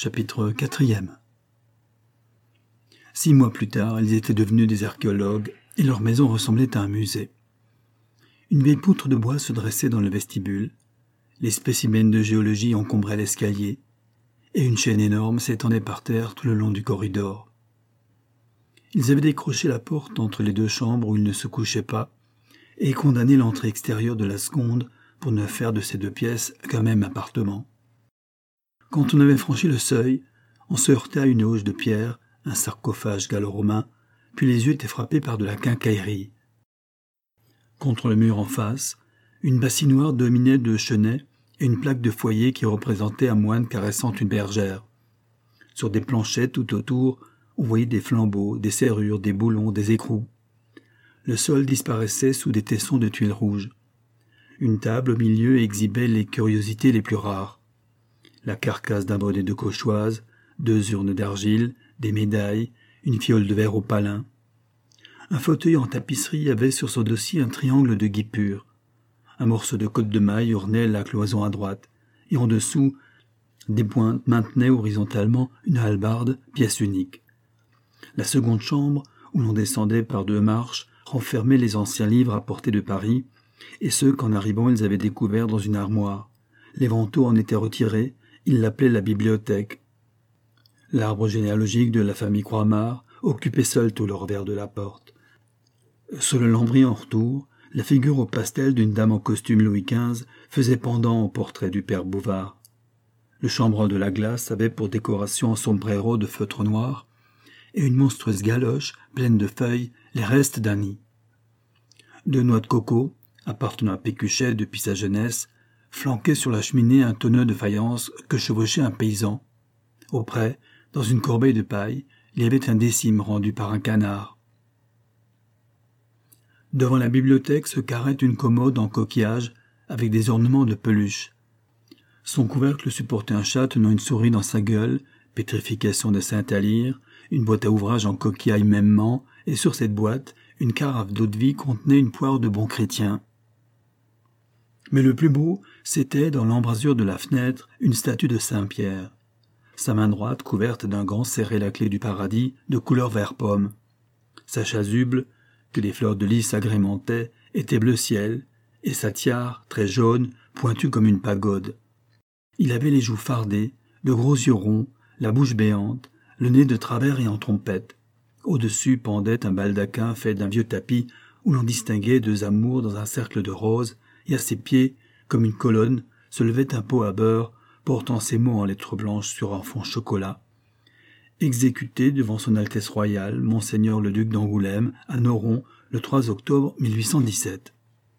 chapitre 4. 6 mois plus tard, ils étaient devenus des archéologues et leur maison ressemblait à un musée. Une vieille poutre de bois se dressait dans le vestibule, les spécimens de géologie encombraient l'escalier, et une chaîne énorme s'étendait par terre tout le long du corridor. Ils avaient décroché la porte entre les deux chambres où ils ne se couchaient pas, et condamné l'entrée extérieure de la seconde pour ne faire de ces deux pièces qu'un même appartement. Quand on avait franchi le seuil, on se heurtait à une auge de pierre, un sarcophage gallo-romain, puis les yeux étaient frappés par de la quincaillerie. Contre le mur en face, une bassinoire dominait deux chenets et une plaque de foyer qui représentait un moine caressant une bergère. Sur des planchettes tout autour, on voyait des flambeaux, des serrures, des boulons, des écrous. Le sol disparaissait sous des tessons de tuiles rouges. Une table au milieu exhibait les curiosités les plus rares. La carcasse d'un bonnet de cauchoise, 2 urnes d'argile, des médailles, une fiole de verre au palin. Un fauteuil en tapisserie avait sur son dossier un triangle de guipure. Un morceau de côte de maille ornait la cloison à droite, et en dessous, des pointes maintenaient horizontalement une hallebarde, pièce unique. La seconde chambre, où l'on descendait par 2 marches, renfermait les anciens livres apportés de Paris, et ceux qu'en arrivant ils avaient découverts dans une armoire. Les vantaux en étaient retirés, ils l'appelaient la bibliothèque. L'arbre généalogique de la famille Croixmare occupait seul tout le revers de la porte. Sur le lambris en retour, la figure au pastel d'une dame en costume Louis XV faisait pendant au portrait du père Bouvard. Le chambranle de la glace avait pour décoration un sombrero de feutre noir et une monstrueuse galoche pleine de feuilles, les restes d'un nid. 2 noix de coco, appartenant à Pécuchet depuis sa jeunesse, flanquaient sur la cheminée un tonneau de faïence que chevauchait un paysan. Auprès, dans une corbeille de paille, il y avait un décime rendu par un canard. Devant la bibliothèque se carrait une commode en coquillage avec des ornements de peluche. Son couvercle supportait un chat tenant une souris dans sa gueule, pétrification de Saint-Alyre, une boîte à ouvrage en coquillage mêmement, et sur cette boîte, une carafe d'eau-de-vie contenait une poire de bon chrétien. Mais le plus beau, c'était, dans l'embrasure de la fenêtre, une statue de Saint-Pierre. Sa main droite, couverte d'un gant, serrait la clé du paradis, de couleur vert pomme. Sa chasuble, que des fleurs de lys agrémentaient, était bleu ciel, et sa tiare, très jaune, pointue comme une pagode. Il avait les joues fardées, de gros yeux ronds, la bouche béante, le nez de travers et en trompette. Au-dessus pendait un baldaquin fait d'un vieux tapis où l'on distinguait 2 amours dans un cercle de roses, et à ses pieds, comme une colonne, se levait un pot à beurre, portant ces mots en lettres blanches sur un fond chocolat. Exécuté devant son Altesse royale, Monseigneur le duc d'Angoulême, à Noron, le 3 octobre 1817.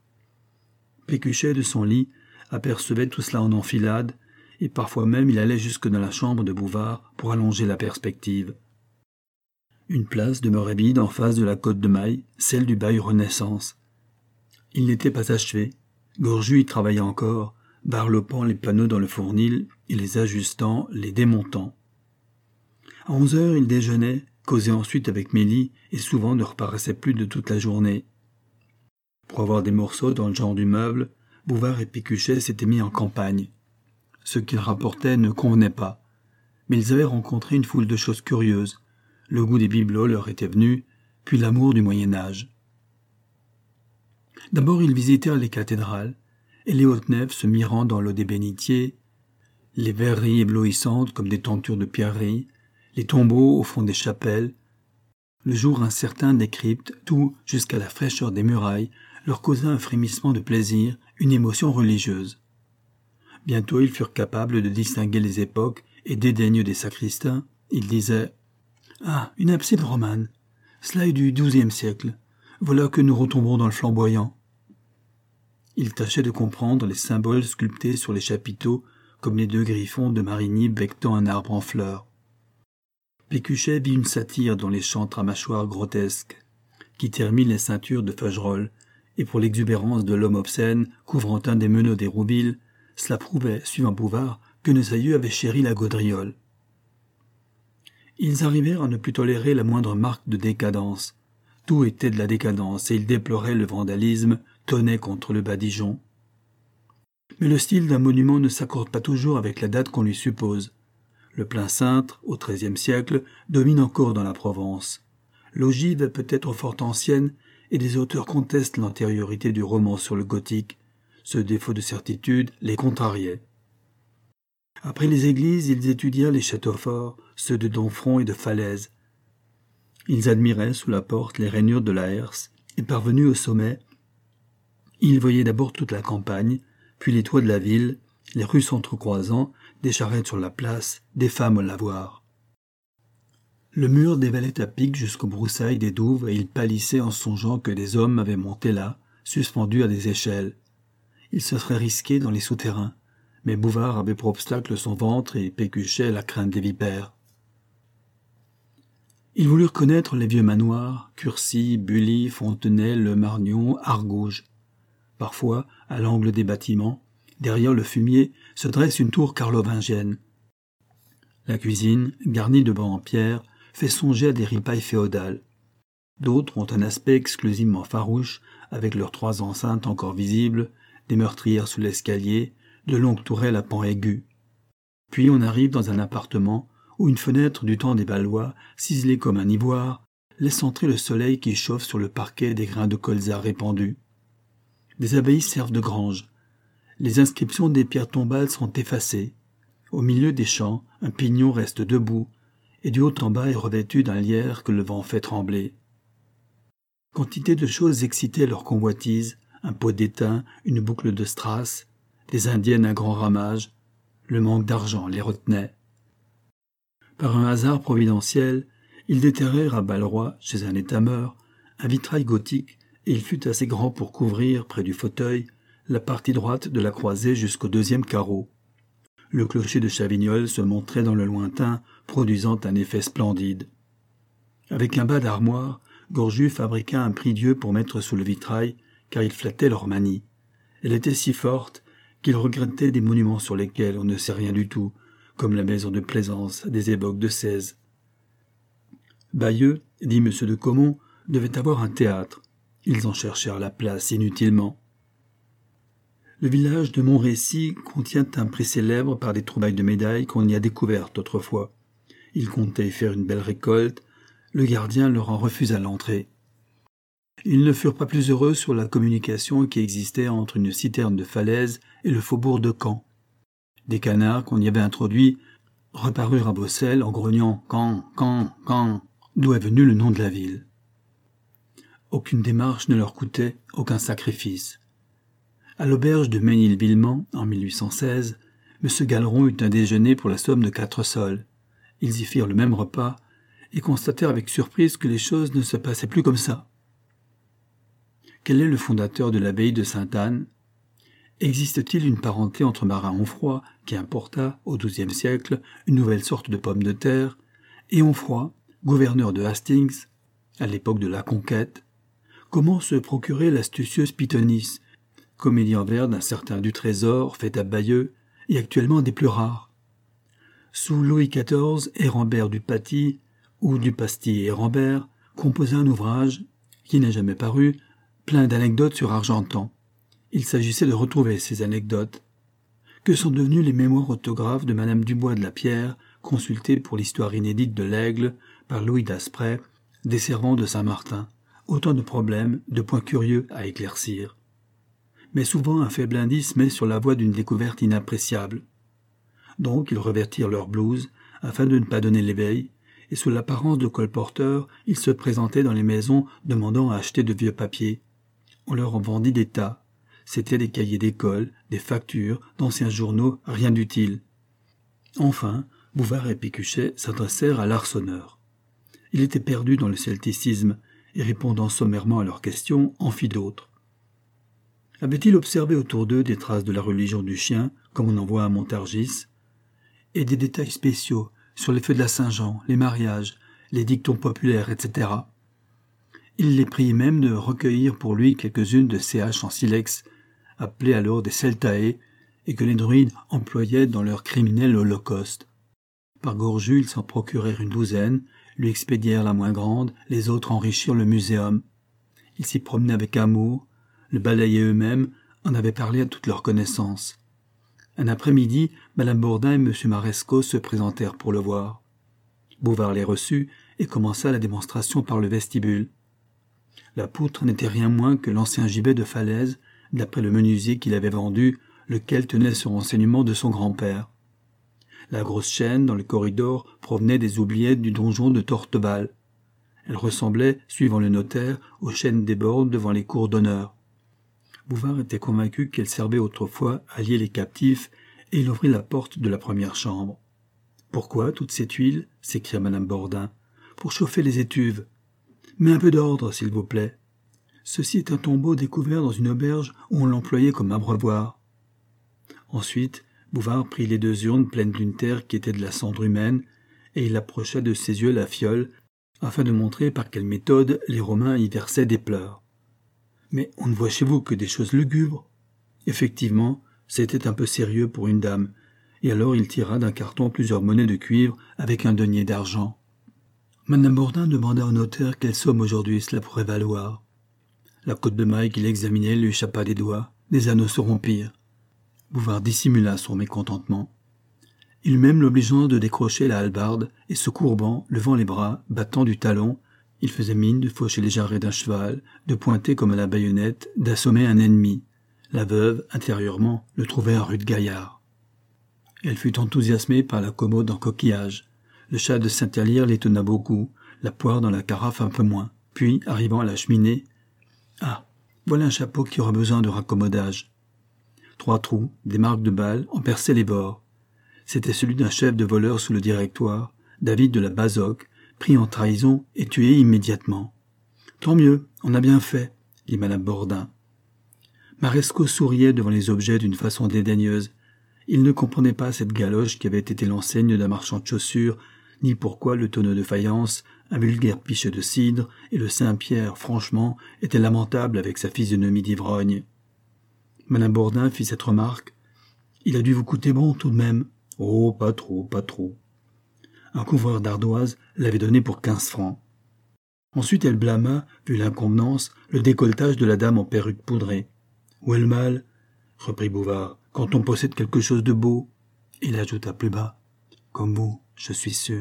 Pécuchet de son lit apercevait tout cela en enfilade, et parfois même il allait jusque dans la chambre de Bouvard pour allonger la perspective. Une place demeurait vide en face de la côte de maille, celle du bail Renaissance. Il n'était pas achevé. Gorju y travaillait encore, barlopant les panneaux dans le fournil et les ajustant, les démontant. À 11 heures, il déjeunait, causait ensuite avec Mélie et souvent ne reparaissait plus de toute la journée. Pour avoir des morceaux dans le genre du meuble, Bouvard et Pécuchet s'étaient mis en campagne. Ce qu'ils rapportaient ne convenait pas, mais ils avaient rencontré une foule de choses curieuses. Le goût des bibelots leur était venu, puis l'amour du Moyen-Âge. D'abord, ils visitèrent les cathédrales, et les hautes nefs se mirant dans l'eau des bénitiers, les verreries éblouissantes comme des tentures de pierreries, les tombeaux au fond des chapelles. Le jour incertain des cryptes, tout, jusqu'à la fraîcheur des murailles, leur causa un frémissement de plaisir, une émotion religieuse. Bientôt ils furent capables de distinguer les époques et dédaigneux des sacristains. Ils disaient « Ah, une abside romane. Cela est du XIIe siècle. Voilà que nous retombons dans le flamboyant. » Ils tâchaient de comprendre les symboles sculptés sur les chapiteaux comme les 2 griffons de Marigny becquetant un arbre en fleurs. Pécuchet vit une satire dans les chantres à mâchoires grotesques, qui terminent les ceintures de Feugerolles, et pour l'exubérance de l'homme obscène couvrant un des meneaux d'Hérouville, cela prouvait, suivant Bouvard, que nos aïeux avaient chéri la gaudriole. Ils arrivèrent à ne plus tolérer la moindre marque de décadence. Tout était de la décadence, et ils déploraient le vandalisme, tonnaient contre le badigeon. Mais le style d'un monument ne s'accorde pas toujours avec la date qu'on lui suppose. Le plein cintre, au XIIIe siècle, domine encore dans la Provence. L'ogive est peut-être fort ancienne et des auteurs contestent l'antériorité du roman sur le gothique. Ce défaut de certitude les contrariait. Après les églises, ils étudièrent les châteaux forts, ceux de Domfront et de Falaise. Ils admiraient sous la porte les rainures de la herse, et parvenus au sommet, ils voyaient d'abord toute la campagne, puis les toits de la ville, les rues s'entrecroisant, des charrettes sur la place, des femmes au lavoir. Le mur dévalait à pic jusqu'aux broussailles des douves et il pâlissait en songeant que des hommes avaient monté là, suspendus à des échelles. Il se serait risqué dans les souterrains, mais Bouvard avait pour obstacle son ventre et Pécuchet la crainte des vipères. Ils voulurent connaître les vieux manoirs, Curcy, Bully, Fontenay, Le Margnon, Argouges. Parfois, à l'angle des bâtiments, derrière le fumier, se dresse une tour carlovingienne. La cuisine, garnie de bancs en pierre, fait songer à des ripailles féodales. D'autres ont un aspect exclusivement farouche, avec leurs 3 enceintes encore visibles, des meurtrières sous l'escalier, de longues tourelles à pans aigus. Puis on arrive dans un appartement où une fenêtre du temps des Valois, ciselée comme un ivoire, laisse entrer le soleil qui chauffe sur le parquet des grains de colza répandus. Des abbayes servent de grange. Les inscriptions des pierres tombales sont effacées. Au milieu des champs, un pignon reste debout, et du haut en bas est revêtu d'un lierre que le vent fait trembler. Quantité de choses excitaient leur convoitise, un pot d'étain, une boucle de strass, des indiennes à grand ramage. Le manque d'argent les retenait. Par un hasard providentiel, ils déterrèrent à Balleroy, chez un étameur, un vitrail gothique, et il fut assez grand pour couvrir, près du fauteuil, la partie droite de la croisée jusqu'au 2e carreau. Le clocher de Chavignol se montrait dans le lointain, produisant un effet splendide. Avec un bas d'armoire, Gorju fabriqua un prie-dieu pour mettre sous le vitrail, car il flattait leur manie. Elle était si forte qu'il regrettait des monuments sur lesquels on ne sait rien du tout, comme la maison de Plaisance des époques de XVI. Bayeux, dit M. de Caumont, devait avoir un théâtre. Ils en cherchèrent la place inutilement. Le village de Montrécy contient un prix célèbre par des trouvailles de médailles qu'on y a découvertes autrefois. Ils comptaient y faire une belle récolte. Le gardien leur en refusa l'entrée. Ils ne furent pas plus heureux sur la communication qui existait entre une citerne de Falaise et le faubourg de Caen. Des canards qu'on y avait introduits reparurent à Bossel en grognant « Caen, Caen, Caen », d'où est venu le nom de la ville. Aucune démarche ne leur coûtait, aucun sacrifice. À l'auberge de Ménilvillemont, en 1816, M. Galeron eut un déjeuner pour la somme de 4 sols. Ils y firent le même repas et constatèrent avec surprise que les choses ne se passaient plus comme ça. Quel est le fondateur de l'abbaye de Sainte-Anne? Existe-t-il une parenté entre Marin Onfroy, qui importa, au XIIe siècle, une nouvelle sorte de pomme de terre, et Onfroy, gouverneur de Hastings, à l'époque de la Conquête? Comment se procurer l'astucieuse Pythonis, comédie en vers d'un certain du Trésor, fait à Bayeux, et actuellement des plus rares? Sous Louis XIV, Hérambert du Paty, ou du Pasty et Hérambert, composa un ouvrage, qui n'est jamais paru, plein d'anecdotes sur Argentan. Il s'agissait de retrouver ces anecdotes. Que sont devenus les mémoires autographes de Madame Dubois de la Pierre, consultées pour l'histoire inédite de l'Aigle par Louis d'Asprey, desservant de Saint-Martin? Autant de problèmes, de points curieux à éclaircir. Mais souvent un faible indice met sur la voie d'une découverte inappréciable. Donc ils revêtirent leur blouse, afin de ne pas donner l'éveil, et sous l'apparence de colporteurs, ils se présentaient dans les maisons demandant à acheter de vieux papiers. On leur en vendit des tas. C'étaient des cahiers d'école, des factures, d'anciens journaux, rien d'utile. Enfin, Bouvard et Pécuchet s'adressèrent à l'arçonneur. Il était perdu dans le celticisme, et répondant sommairement à leurs questions, en fit d'autres. Avait-il observé autour d'eux des traces de la religion du chien, comme on en voit à Montargis, et des détails spéciaux sur les feux de la Saint-Jean, les mariages, les dictons populaires, etc. Il les priait même de recueillir pour lui quelques-unes de ces haches en silex, appelées alors des celtae, et que les druides employaient dans leur criminel holocauste. Par Gorju, ils s'en procurèrent une douzaine, lui expédièrent la moins grande, les autres enrichirent le muséum. Ils s'y promenaient avec amour, le balayaient eux-mêmes, en avaient parlé à toute leur connaissance. Un après-midi, Madame Bourdin et M. Marescot se présentèrent pour le voir. Bouvard les reçut et commença la démonstration par le vestibule. La poutre n'était rien moins que l'ancien gibet de Falaise, d'après le menuisier qui l'avait vendu, lequel tenait ce renseignement de son grand-père. La grosse chaîne dans le corridor provenait des oubliettes du donjon de Torteval. Elle ressemblait, suivant le notaire, aux chaînes des bornes devant les cours d'honneur. Bouvard était convaincu qu'elle servait autrefois à lier les captifs, et il ouvrit la porte de la première chambre. « Pourquoi toute cette huile ?» s'écria Madame Bourdin. « Pour chauffer les étuves. Mais un peu d'ordre, s'il vous plaît. Ceci est un tombeau découvert dans une auberge où on l'employait comme abreuvoir. » Ensuite, Bouvard prit les 2 urnes pleines d'une terre qui était de la cendre humaine, et il approcha de ses yeux la fiole, afin de montrer par quelle méthode les Romains y versaient des pleurs. « Mais on ne voit chez vous que des choses lugubres. » Effectivement, c'était un peu sérieux pour une dame, et alors il tira d'un carton plusieurs monnaies de cuivre avec un denier d'argent. Madame Bourdin demanda au notaire quelle somme aujourd'hui cela pourrait valoir. La côte de maille qu'il examinait lui échappa des doigts, des anneaux se rompirent. Bouvard dissimula son mécontentement. Il eut même l'obligeance de décrocher la hallebarde, et se courbant, levant les bras, battant du talon, il faisait mine de faucher les jarrets d'un cheval, de pointer comme à la baïonnette, d'assommer un ennemi. La veuve, intérieurement, le trouvait un rude gaillard. Elle fut enthousiasmée par la commode en coquillage. Le châle de Saint-Alyre l'étonna beaucoup, la poire dans la carafe un peu moins. Puis, arrivant à la cheminée, « Ah, voilà un chapeau qui aura besoin de raccommodage. » 3 trous, des marques de balles, en perçaient les bords. C'était celui d'un chef de voleurs sous le directoire, David de la Bazoque, pris en trahison et tué immédiatement. « Tant mieux, on a bien fait, » dit Madame Bourdin. Marescot souriait devant les objets d'une façon dédaigneuse. Il ne comprenait pas cette galoche qui avait été l'enseigne d'un marchand de chaussures, ni pourquoi le tonneau de faïence, un vulgaire pichet de cidre, et le Saint-Pierre, franchement, était lamentable avec sa physionomie d'ivrogne. Madame Bourdin fit cette remarque. « Il a dû vous coûter bon, tout de même. »« Oh, pas trop, pas trop. » Un couvreur d'ardoise l'avait donné pour 15 francs. Ensuite elle blâma, vu l'inconvenance, le décolletage de la dame en perruque poudrée. « Où est le mal ?» reprit Bouvard. « Quand on possède quelque chose de beau. » Il ajouta plus bas. « Comme vous, je suis sûr. »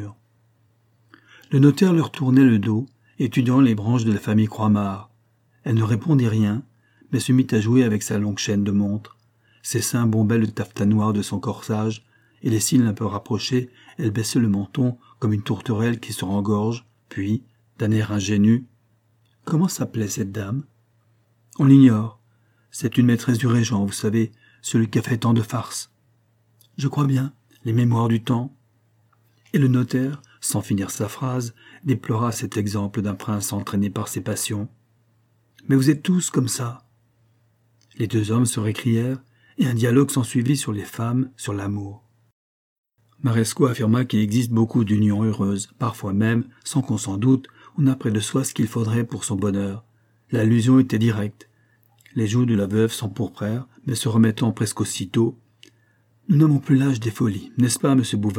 Le notaire leur tournait le dos, étudiant les branches de la famille Croixmare. Elle ne répondit rien, mais se mit à jouer avec sa longue chaîne de montre. Ses seins bombaient le taffetas noir de son corsage, et les cils un peu rapprochés, elle baissait le menton comme une tourterelle qui se rengorge, puis, d'un air ingénu, « Comment s'appelait cette dame ?»« On l'ignore. C'est une maîtresse du régent, vous savez, celui qui a fait tant de farces. »« Je crois bien, les mémoires du temps. » Et le notaire, sans finir sa phrase, déplora cet exemple d'un prince entraîné par ses passions. « Mais vous êtes tous comme ça. » Les 2 hommes se récrièrent, et un dialogue s'ensuivit sur les femmes, sur l'amour. Marescot affirma qu'il existe beaucoup d'unions heureuses, parfois même, sans qu'on s'en doute, on a près de soi ce qu'il faudrait pour son bonheur. L'allusion était directe. Les joues de la veuve s'empourprèrent, mais se remettant presque aussitôt. « Nous n'avons plus l'âge des folies, n'est-ce pas, monsieur Bouvard ?»«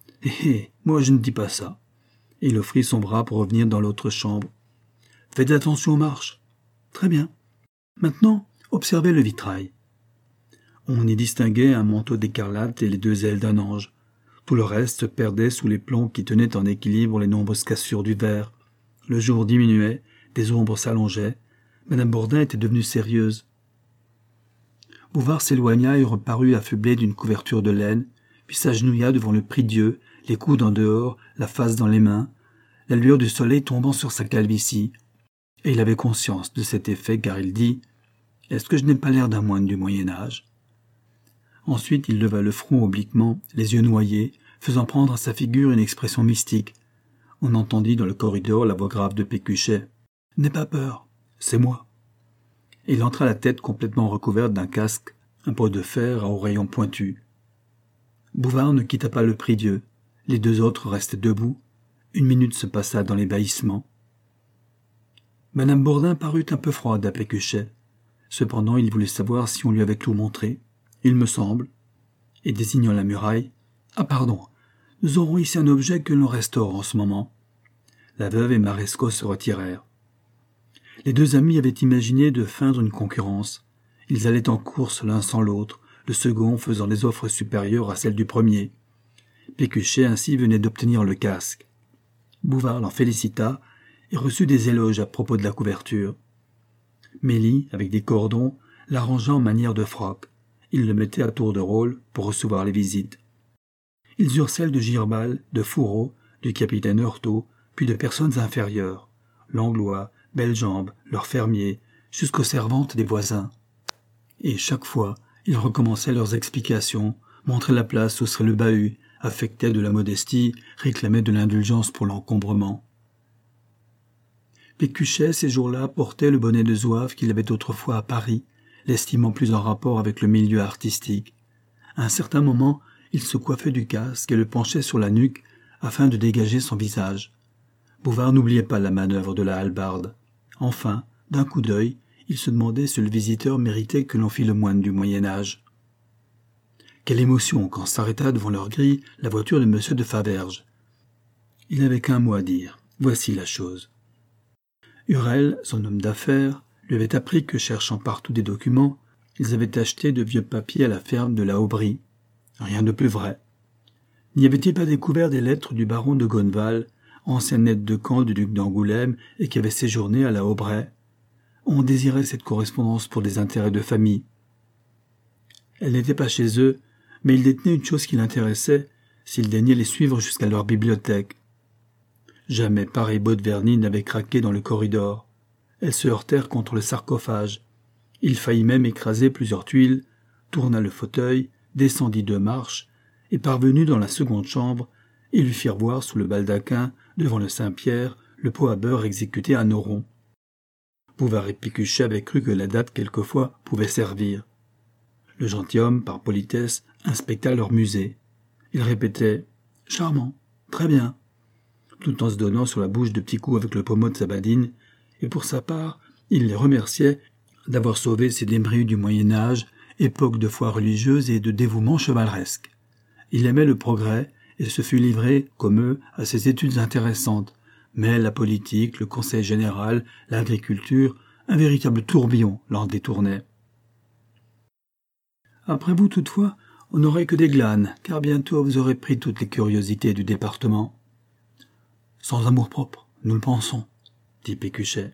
Moi je ne dis pas ça. » Et il offrit son bras pour revenir dans l'autre chambre. « Faites attention aux marches. »« Très bien. Maintenant, observez le vitrail. » On y distinguait un manteau d'écarlate et les 2 ailes d'un ange. Tout le reste se perdait sous les plombs qui tenaient en équilibre les nombreuses cassures du verre. Le jour diminuait, des ombres s'allongeaient. Madame Bourdin était devenue sérieuse. Bouvard s'éloigna et reparut affublé d'une couverture de laine, puis s'agenouilla devant le prie-dieu, les coudes en dehors, la face dans les mains, la lueur du soleil tombant sur sa calvitie. Et il avait conscience de cet effet car il dit « Est-ce que je n'ai pas l'air d'un moine du Moyen-Âge ?» Ensuite il leva le front obliquement, les yeux noyés, faisant prendre à sa figure une expression mystique. On entendit dans le corridor la voix grave de Pécuchet. « N'aie pas peur, c'est moi. » Et il entra la tête complètement recouverte d'un casque, un pot de fer à oreillons pointus. Bouvard ne quitta pas le prie-dieu. Les 2 autres restaient debout. 1 minute se passa dans l'ébahissement. Madame Bourdin parut un peu froide à Pécuchet. Cependant il voulait savoir si on lui avait tout montré. « Il me semble. » Et désignant la muraille, « Ah pardon, nous aurons ici un objet que l'on restaure en ce moment. » La veuve et Marescot se retirèrent. Les 2 amis avaient imaginé de feindre une concurrence. Ils allaient en course l'un sans l'autre, le second faisant des offres supérieures à celles du premier. Pécuchet ainsi venait d'obtenir le casque. Bouvard l'en félicita et reçut des éloges à propos de la couverture. Mélie, avec des cordons, l'arrangea en manière de froc. Il le mettait à tour de rôle pour recevoir les visites. Ils eurent celles de Girbal, de Fourreau, du capitaine Heurtaud, puis de personnes inférieures, Langlois, Bellembe, leurs fermiers, jusqu'aux servantes des voisins. Et chaque fois, ils recommençaient leurs explications, montraient la place où serait le bahut, affectaient de la modestie, réclamaient de l'indulgence pour l'encombrement. Pécuchet, ces jours-là, portait le bonnet de zouave qu'il avait autrefois à Paris, l'estimant plus en rapport avec le milieu artistique. À un certain moment, il se coiffait du casque et le penchait sur la nuque afin de dégager son visage. Bouvard n'oubliait pas la manœuvre de la hallebarde. Enfin, d'un coup d'œil, il se demandait si le visiteur méritait que l'on fît le moine du Moyen-Âge. Quelle émotion quand s'arrêta devant leur grille la voiture de M. de Faverges. Il n'avait qu'un mot à dire. Voici la chose. Hurel, son homme d'affaires, lui avait appris que, cherchant partout des documents, ils avaient acheté de vieux papiers à la ferme de la Aubry. Rien de plus vrai. N'y avait-il pas découvert des lettres du baron de Gonneval, ancien aide de camp du duc d'Angoulême et qui avait séjourné à la Aubray? On désirait cette correspondance pour des intérêts de famille. Elle n'était pas chez eux, mais ils détenaient une chose qui l'intéressait, s'ils daignaient les suivre jusqu'à leur bibliothèque. Jamais pareille botte vernie n'avait craqué dans le corridor. Elles se heurtèrent contre le sarcophage. Il faillit même écraser plusieurs tuiles, tourna le fauteuil, descendit 2 marches, et parvenu dans la seconde chambre, ils lui firent voir sous le baldaquin, devant le Saint-Pierre, le pot à beurre exécuté à Noron. Bouvard et Pécuchet avaient cru que la date quelquefois pouvait servir. Le gentilhomme, par politesse, inspecta leur musée. Il répétait « Charmant, très bien », tout en se donnant sur la bouche de petits coups avec le pommeau de sa badine, et pour sa part, il les remerciait d'avoir sauvé ces débris du Moyen-Âge, époque de foi religieuse et de dévouement chevaleresque. Il aimait le progrès et se fut livré, comme eux, à ces études intéressantes, mais la politique, le conseil général, l'agriculture, un véritable tourbillon l'en détournait. Après vous, toutefois, on n'aurait que des glanes, car bientôt vous aurez pris toutes les curiosités du département. Sans amour-propre, nous le pensons, dit Pécuchet.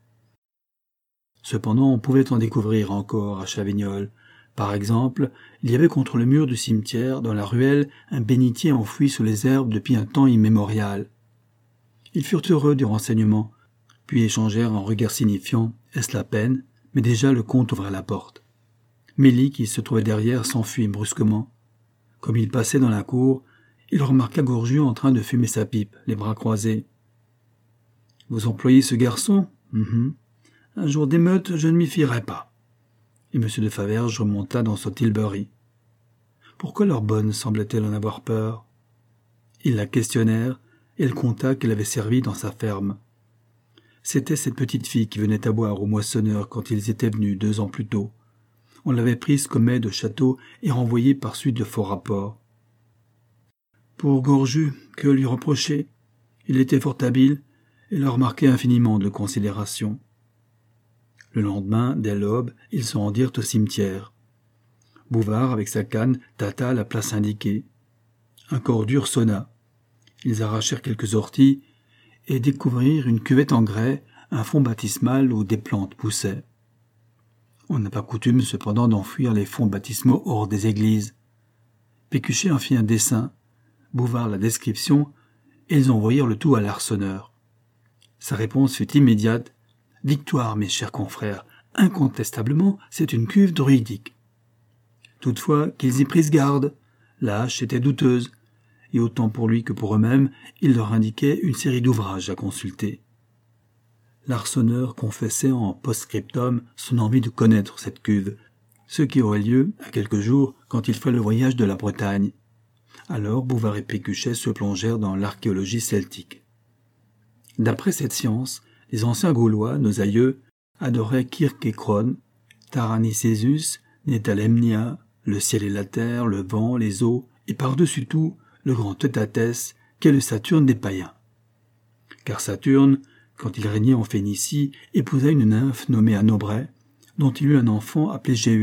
Cependant, on pouvait en découvrir encore à Chavignoles. Par exemple, il y avait contre le mur du cimetière, dans la ruelle, un bénitier enfoui sous les herbes depuis un temps immémorial. Ils furent heureux du renseignement, puis échangèrent un regard signifiant « Est-ce la peine ?» mais déjà le comte ouvrait la porte. Mélie, qui se trouvait derrière, s'enfuit brusquement. Comme il passait dans la cour, il remarqua Gorju en train de fumer sa pipe, les bras croisés. « Vous employez ce garçon ? Un jour d'émeute, je ne m'y fierai pas. » Et M. de Faverges remonta dans son tilbury. Pourquoi leur bonne semblait-elle en avoir peur? Ils la questionnèrent, et elle conta qu'elle avait servi dans sa ferme. C'était cette petite fille qui venait à boire au moissonneur quand ils étaient venus 2 ans plus tôt. On l'avait prise comme aide au château et renvoyée par suite de faux rapports. Pour Gorju, que lui reprocher? Il était fort habile et leur marquait infiniment de considération. Le lendemain, dès l'aube, ils se rendirent au cimetière. Bouvard, avec sa canne, tâta la place indiquée. Un corps dur sonna. Ils arrachèrent quelques orties et découvrirent une cuvette en grès, un fond baptismal où des plantes poussaient. On n'a pas coutume cependant d'enfouir les fonds baptismaux hors des églises. Pécuchet en fit un dessin, Bouvard la description, et ils envoyèrent le tout à l'arseneur. Sa réponse fut immédiate. « Victoire, mes chers confrères, incontestablement, c'est une cuve druidique. » Toutefois, qu'ils y prissent garde. La hache était douteuse, et autant pour lui que pour eux-mêmes, il leur indiquait une série d'ouvrages à consulter. L'arseneur confessait en post-scriptum son envie de connaître cette cuve, ce qui aurait lieu à quelques jours quand il ferait le voyage de la Bretagne. Alors Bouvard et Pécuchet se plongèrent dans l'archéologie celtique. D'après cette science, les anciens Gaulois, nos aïeux, adoraient Kirk et Kron, Taranicesus, Netalemnia, le ciel et la terre, le vent, les eaux, et par-dessus tout, le grand Teutatès, qu'est le Saturne des païens. Car Saturne, quand il régnait en Phénicie, épousa une nymphe nommée Anobret, dont il eut un enfant appelé Jéhude,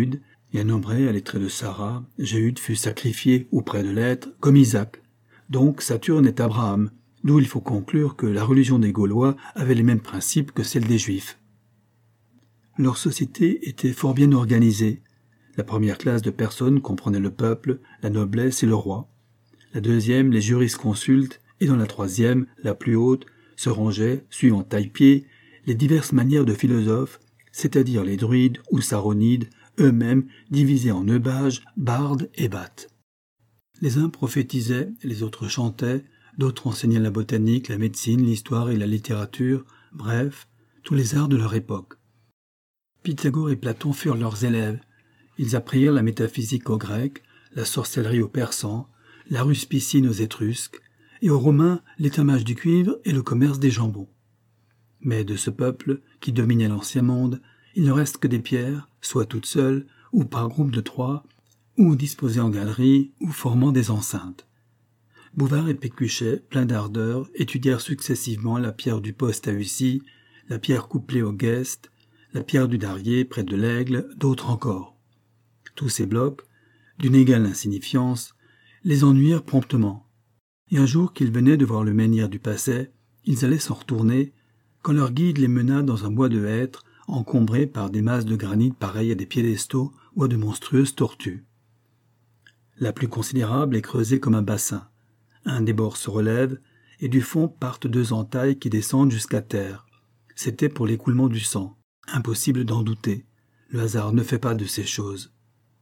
Et un homme vrai, à l'être de Sarah, Jéhud fut sacrifié auprès de l'être, comme Isaac. Donc Saturne est Abraham, d'où il faut conclure que la religion des Gaulois avait les mêmes principes que celle des Juifs. Leur société était fort bien organisée. La première classe de personnes comprenait le peuple, la noblesse et le roi. La deuxième, les jurisconsultes, et dans la troisième, la plus haute, se rangeaient, suivant taille-pied, les diverses manières de philosophes, c'est-à-dire les druides ou saronides, eux-mêmes divisés en eubages, bardes et battes. Les uns prophétisaient, les autres chantaient, d'autres enseignaient la botanique, la médecine, l'histoire et la littérature, bref, tous les arts de leur époque. Pythagore et Platon furent leurs élèves. Ils apprirent la métaphysique aux Grecs, la sorcellerie aux Persans, la ruspicine aux Étrusques, et aux Romains l'étamage du cuivre et le commerce des jambons. Mais de ce peuple, qui dominait l'ancien monde, il ne reste que des pierres, soit toutes seules, ou par groupe de 3, ou disposées en galeries, ou formant des enceintes. Bouvard et Pécuchet, pleins d'ardeur, étudièrent successivement la pierre du Poste à Ussy, la pierre couplée au Guest, la pierre du Darier près de l'Aigle, d'autres encore. Tous ces blocs, d'une égale insignifiance, les ennuyèrent promptement. Et un jour qu'ils venaient de voir le menhir du Passais, ils allaient s'en retourner, quand leur guide les mena dans un bois de hêtres, encombré par des masses de granit pareilles à des piédestaux ou à de monstrueuses tortues. La plus considérable est creusée comme un bassin. Un des bords se relève, et du fond partent 2 entailles qui descendent jusqu'à terre. C'était pour l'écoulement du sang. Impossible d'en douter. Le hasard ne fait pas de ces choses.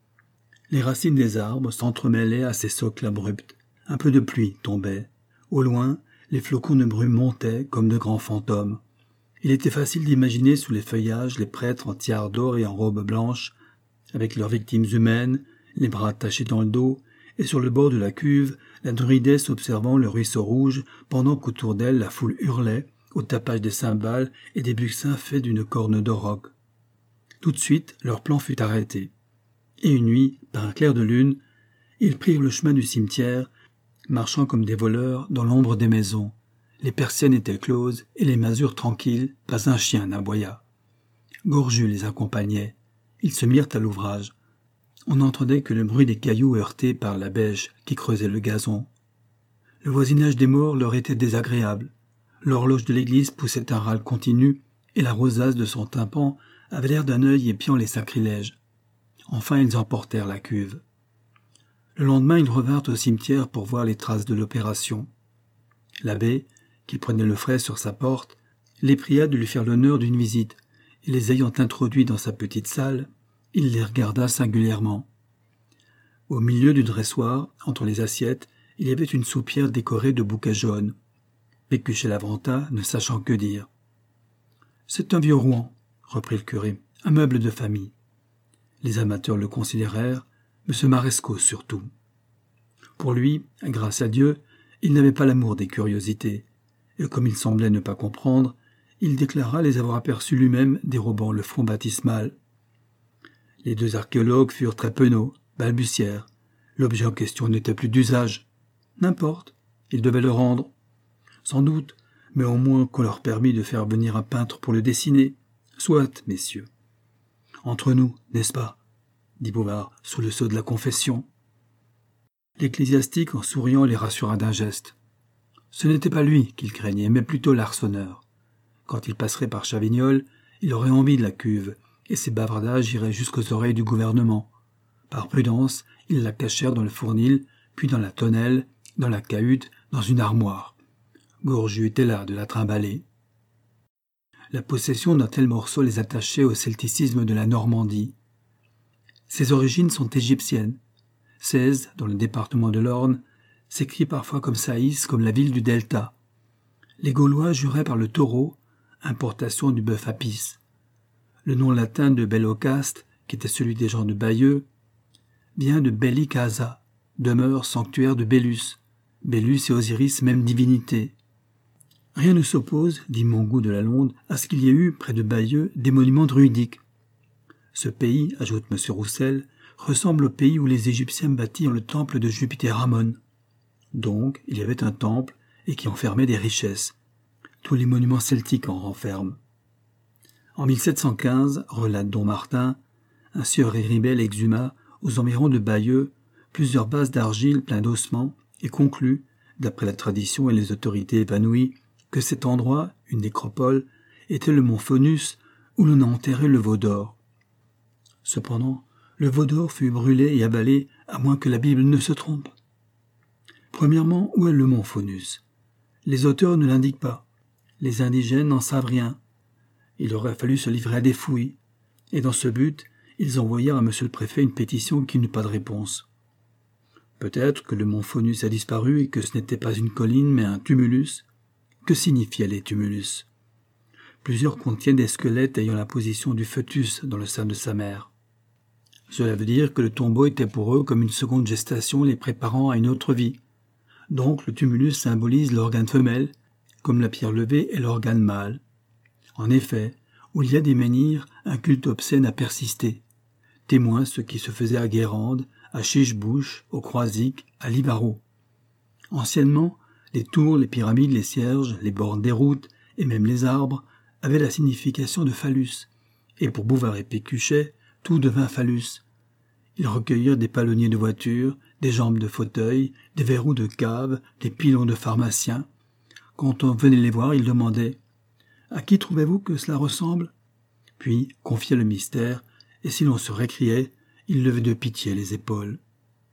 Les racines des arbres s'entremêlaient à ces socles abrupts. Un peu de pluie tombait. Au loin, les flocons de brume montaient comme de grands fantômes. Il était facile d'imaginer sous les feuillages les prêtres en tiare d'or et en robe blanche, avec leurs victimes humaines, les bras attachés dans le dos, et sur le bord de la cuve, la druidesse observant le ruisseau rouge, pendant qu'autour d'elle la foule hurlait, au tapage des cymbales et des buccins faits d'une corne d'auroch. Tout de suite, leur plan fut arrêté. Et une nuit, par un clair de lune, ils prirent le chemin du cimetière, marchant comme des voleurs dans l'ombre des maisons. Les persiennes étaient closes et les masures tranquilles, pas un chien n'aboya. Gorju les accompagnait. Ils se mirent à l'ouvrage. On n'entendait que le bruit des cailloux heurtés par la bêche qui creusait le gazon. Le voisinage des morts leur était désagréable. L'horloge de l'église poussait un râle continu et la rosace de son tympan avait l'air d'un œil épiant les sacrilèges. Enfin, ils emportèrent la cuve. Le lendemain, ils revinrent au cimetière pour voir les traces de l'opération. L'abbé, qui prenait le frais sur sa porte, les pria de lui faire l'honneur d'une visite, et les ayant introduits dans sa petite salle, il les regarda singulièrement. Au milieu du dressoir, entre les assiettes, il y avait une soupière décorée de bouquets jaunes. Pécuchet Lavranta, ne sachant que dire. « C'est un vieux Rouen, » reprit le curé, « un meuble de famille. » Les amateurs le considérèrent, M. Marescot surtout. Pour lui, grâce à Dieu, il n'avait pas l'amour des curiosités, et comme il semblait ne pas comprendre, il déclara les avoir aperçus lui-même dérobant le front baptismal. Les 2 archéologues furent très penauds, balbutièrent. L'objet en question n'était plus d'usage. N'importe, ils devaient le rendre. Sans doute, mais au moins qu'on leur permît de faire venir un peintre pour le dessiner. Soit, messieurs. Entre nous, n'est-ce pas, dit Bouvard, sous le sceau de la confession. L'ecclésiastique, en souriant, les rassura d'un geste. Ce n'était pas lui qu'il craignait, mais plutôt l'arseneur. Quand il passerait par Chavignoles, il aurait envie de la cuve, et ses bavardages iraient jusqu'aux oreilles du gouvernement. Par prudence, ils la cachèrent dans le fournil, puis dans la tonnelle, dans la cahute, dans une armoire. Gorju était là de la trimballer. La possession d'un tel morceau les attachait au celticisme de la Normandie. Ses origines sont égyptiennes. Cèze, dans le département de l'Orne, s'écrit parfois comme Saïs, comme la ville du Delta. Les Gaulois juraient par le taureau, importation du bœuf apis. Le nom latin de Bellocaste, qui était celui des gens de Bayeux, vient de Belli Casa, demeure sanctuaire de Bélus. Bélus et Osiris, même divinité. Rien ne s'oppose, dit Montgout de Lalonde, à ce qu'il y ait eu, près de Bayeux, des monuments druidiques. Ce pays, ajoute M. Roussel, ressemble au pays où les Égyptiens bâtirent le temple de Jupiter Ammon. Donc, il y avait un temple et qui enfermait des richesses. Tous les monuments celtiques en renferment. En 1715, relate Don Martin, un sieur Héribel exhuma, aux environs de Bayeux, plusieurs bases d'argile pleins d'ossements et conclut, d'après la tradition et les autorités épanouies, que cet endroit, une nécropole, était le mont Faunus où l'on a enterré le veau d'or. Cependant, le veau d'or fut brûlé et avalé, à moins que la Bible ne se trompe. Premièrement, où est le mont Faunus? Les auteurs ne l'indiquent pas. Les indigènes n'en savent rien. Il aurait fallu se livrer à des fouilles, et dans ce but, ils envoyèrent à monsieur le préfet une pétition qui n'eut pas de réponse. Peut-être que le mont Faunus a disparu et que ce n'était pas une colline mais un tumulus. Que signifiaient les tumulus? Plusieurs contiennent des squelettes ayant la position du fœtus dans le sein de sa mère. Cela veut dire que le tombeau était pour eux comme une seconde gestation les préparant à une autre vie. Donc le tumulus symbolise l'organe femelle, comme la pierre levée est l'organe mâle. En effet, où il y a des menhirs, un culte obscène a persisté. Témoin ce qui se faisait à Guérande, à Chichebouche, au Croisic, à Livarot. Anciennement, les tours, les pyramides, les cierges, les bornes des routes et même les arbres avaient la signification de phallus, et pour Bouvard et Pécuchet, tout devint phallus. Ils recueillirent des palonniers de voitures, des jambes de fauteuils, des verrous de cave, des pilons de pharmaciens. Quand on venait les voir, ils demandaient « À qui trouvez-vous que cela ressemble ?» Puis confiaient le mystère, et si l'on se récriait, ils levaient de pitié les épaules.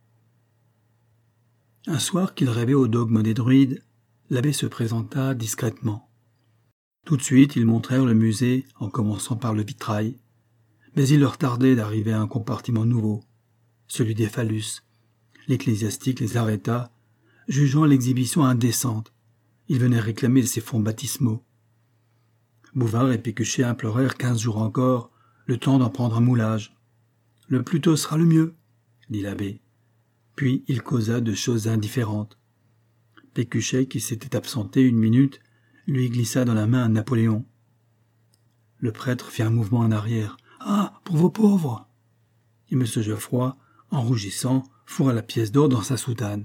Un soir qu'il rêvait au dogme des druides, l'abbé se présenta discrètement. Tout de suite, ils montrèrent le musée en commençant par le vitrail. Mais il leur tardait d'arriver à un compartiment nouveau, celui des phallus. L'ecclésiastique les arrêta, jugeant l'exhibition indécente. Ils venaient réclamer ses fonds baptismaux. Bouvard et Pécuchet implorèrent 15 jours encore, le temps d'en prendre un moulage. « Le plus tôt sera le mieux, » dit l'abbé. Puis il causa de choses indifférentes. Pécuchet, qui s'était absenté une minute, lui glissa dans la main un Napoléon. Le prêtre fit un mouvement en arrière. « Ah, pour vos pauvres !» Et M. Geoffroy, en rougissant, fourra la pièce d'or dans sa soutane.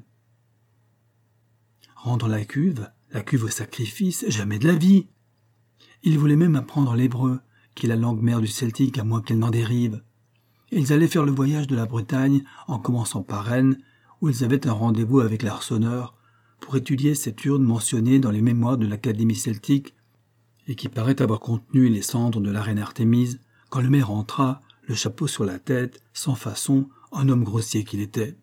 Rendre la cuve au sacrifice, jamais de la vie. Il voulait même apprendre l'hébreu, qui est la langue mère du celtique à moins qu'elle n'en dérive. Et ils allaient faire le voyage de la Bretagne en commençant par Rennes, où ils avaient un rendez-vous avec l'arseneur pour étudier cette urne mentionnée dans les mémoires de l'Académie celtique et qui paraît avoir contenu les cendres de la reine Artémise quand le maire entra, le chapeau sur la tête, sans façon, en homme grossier qu'il était.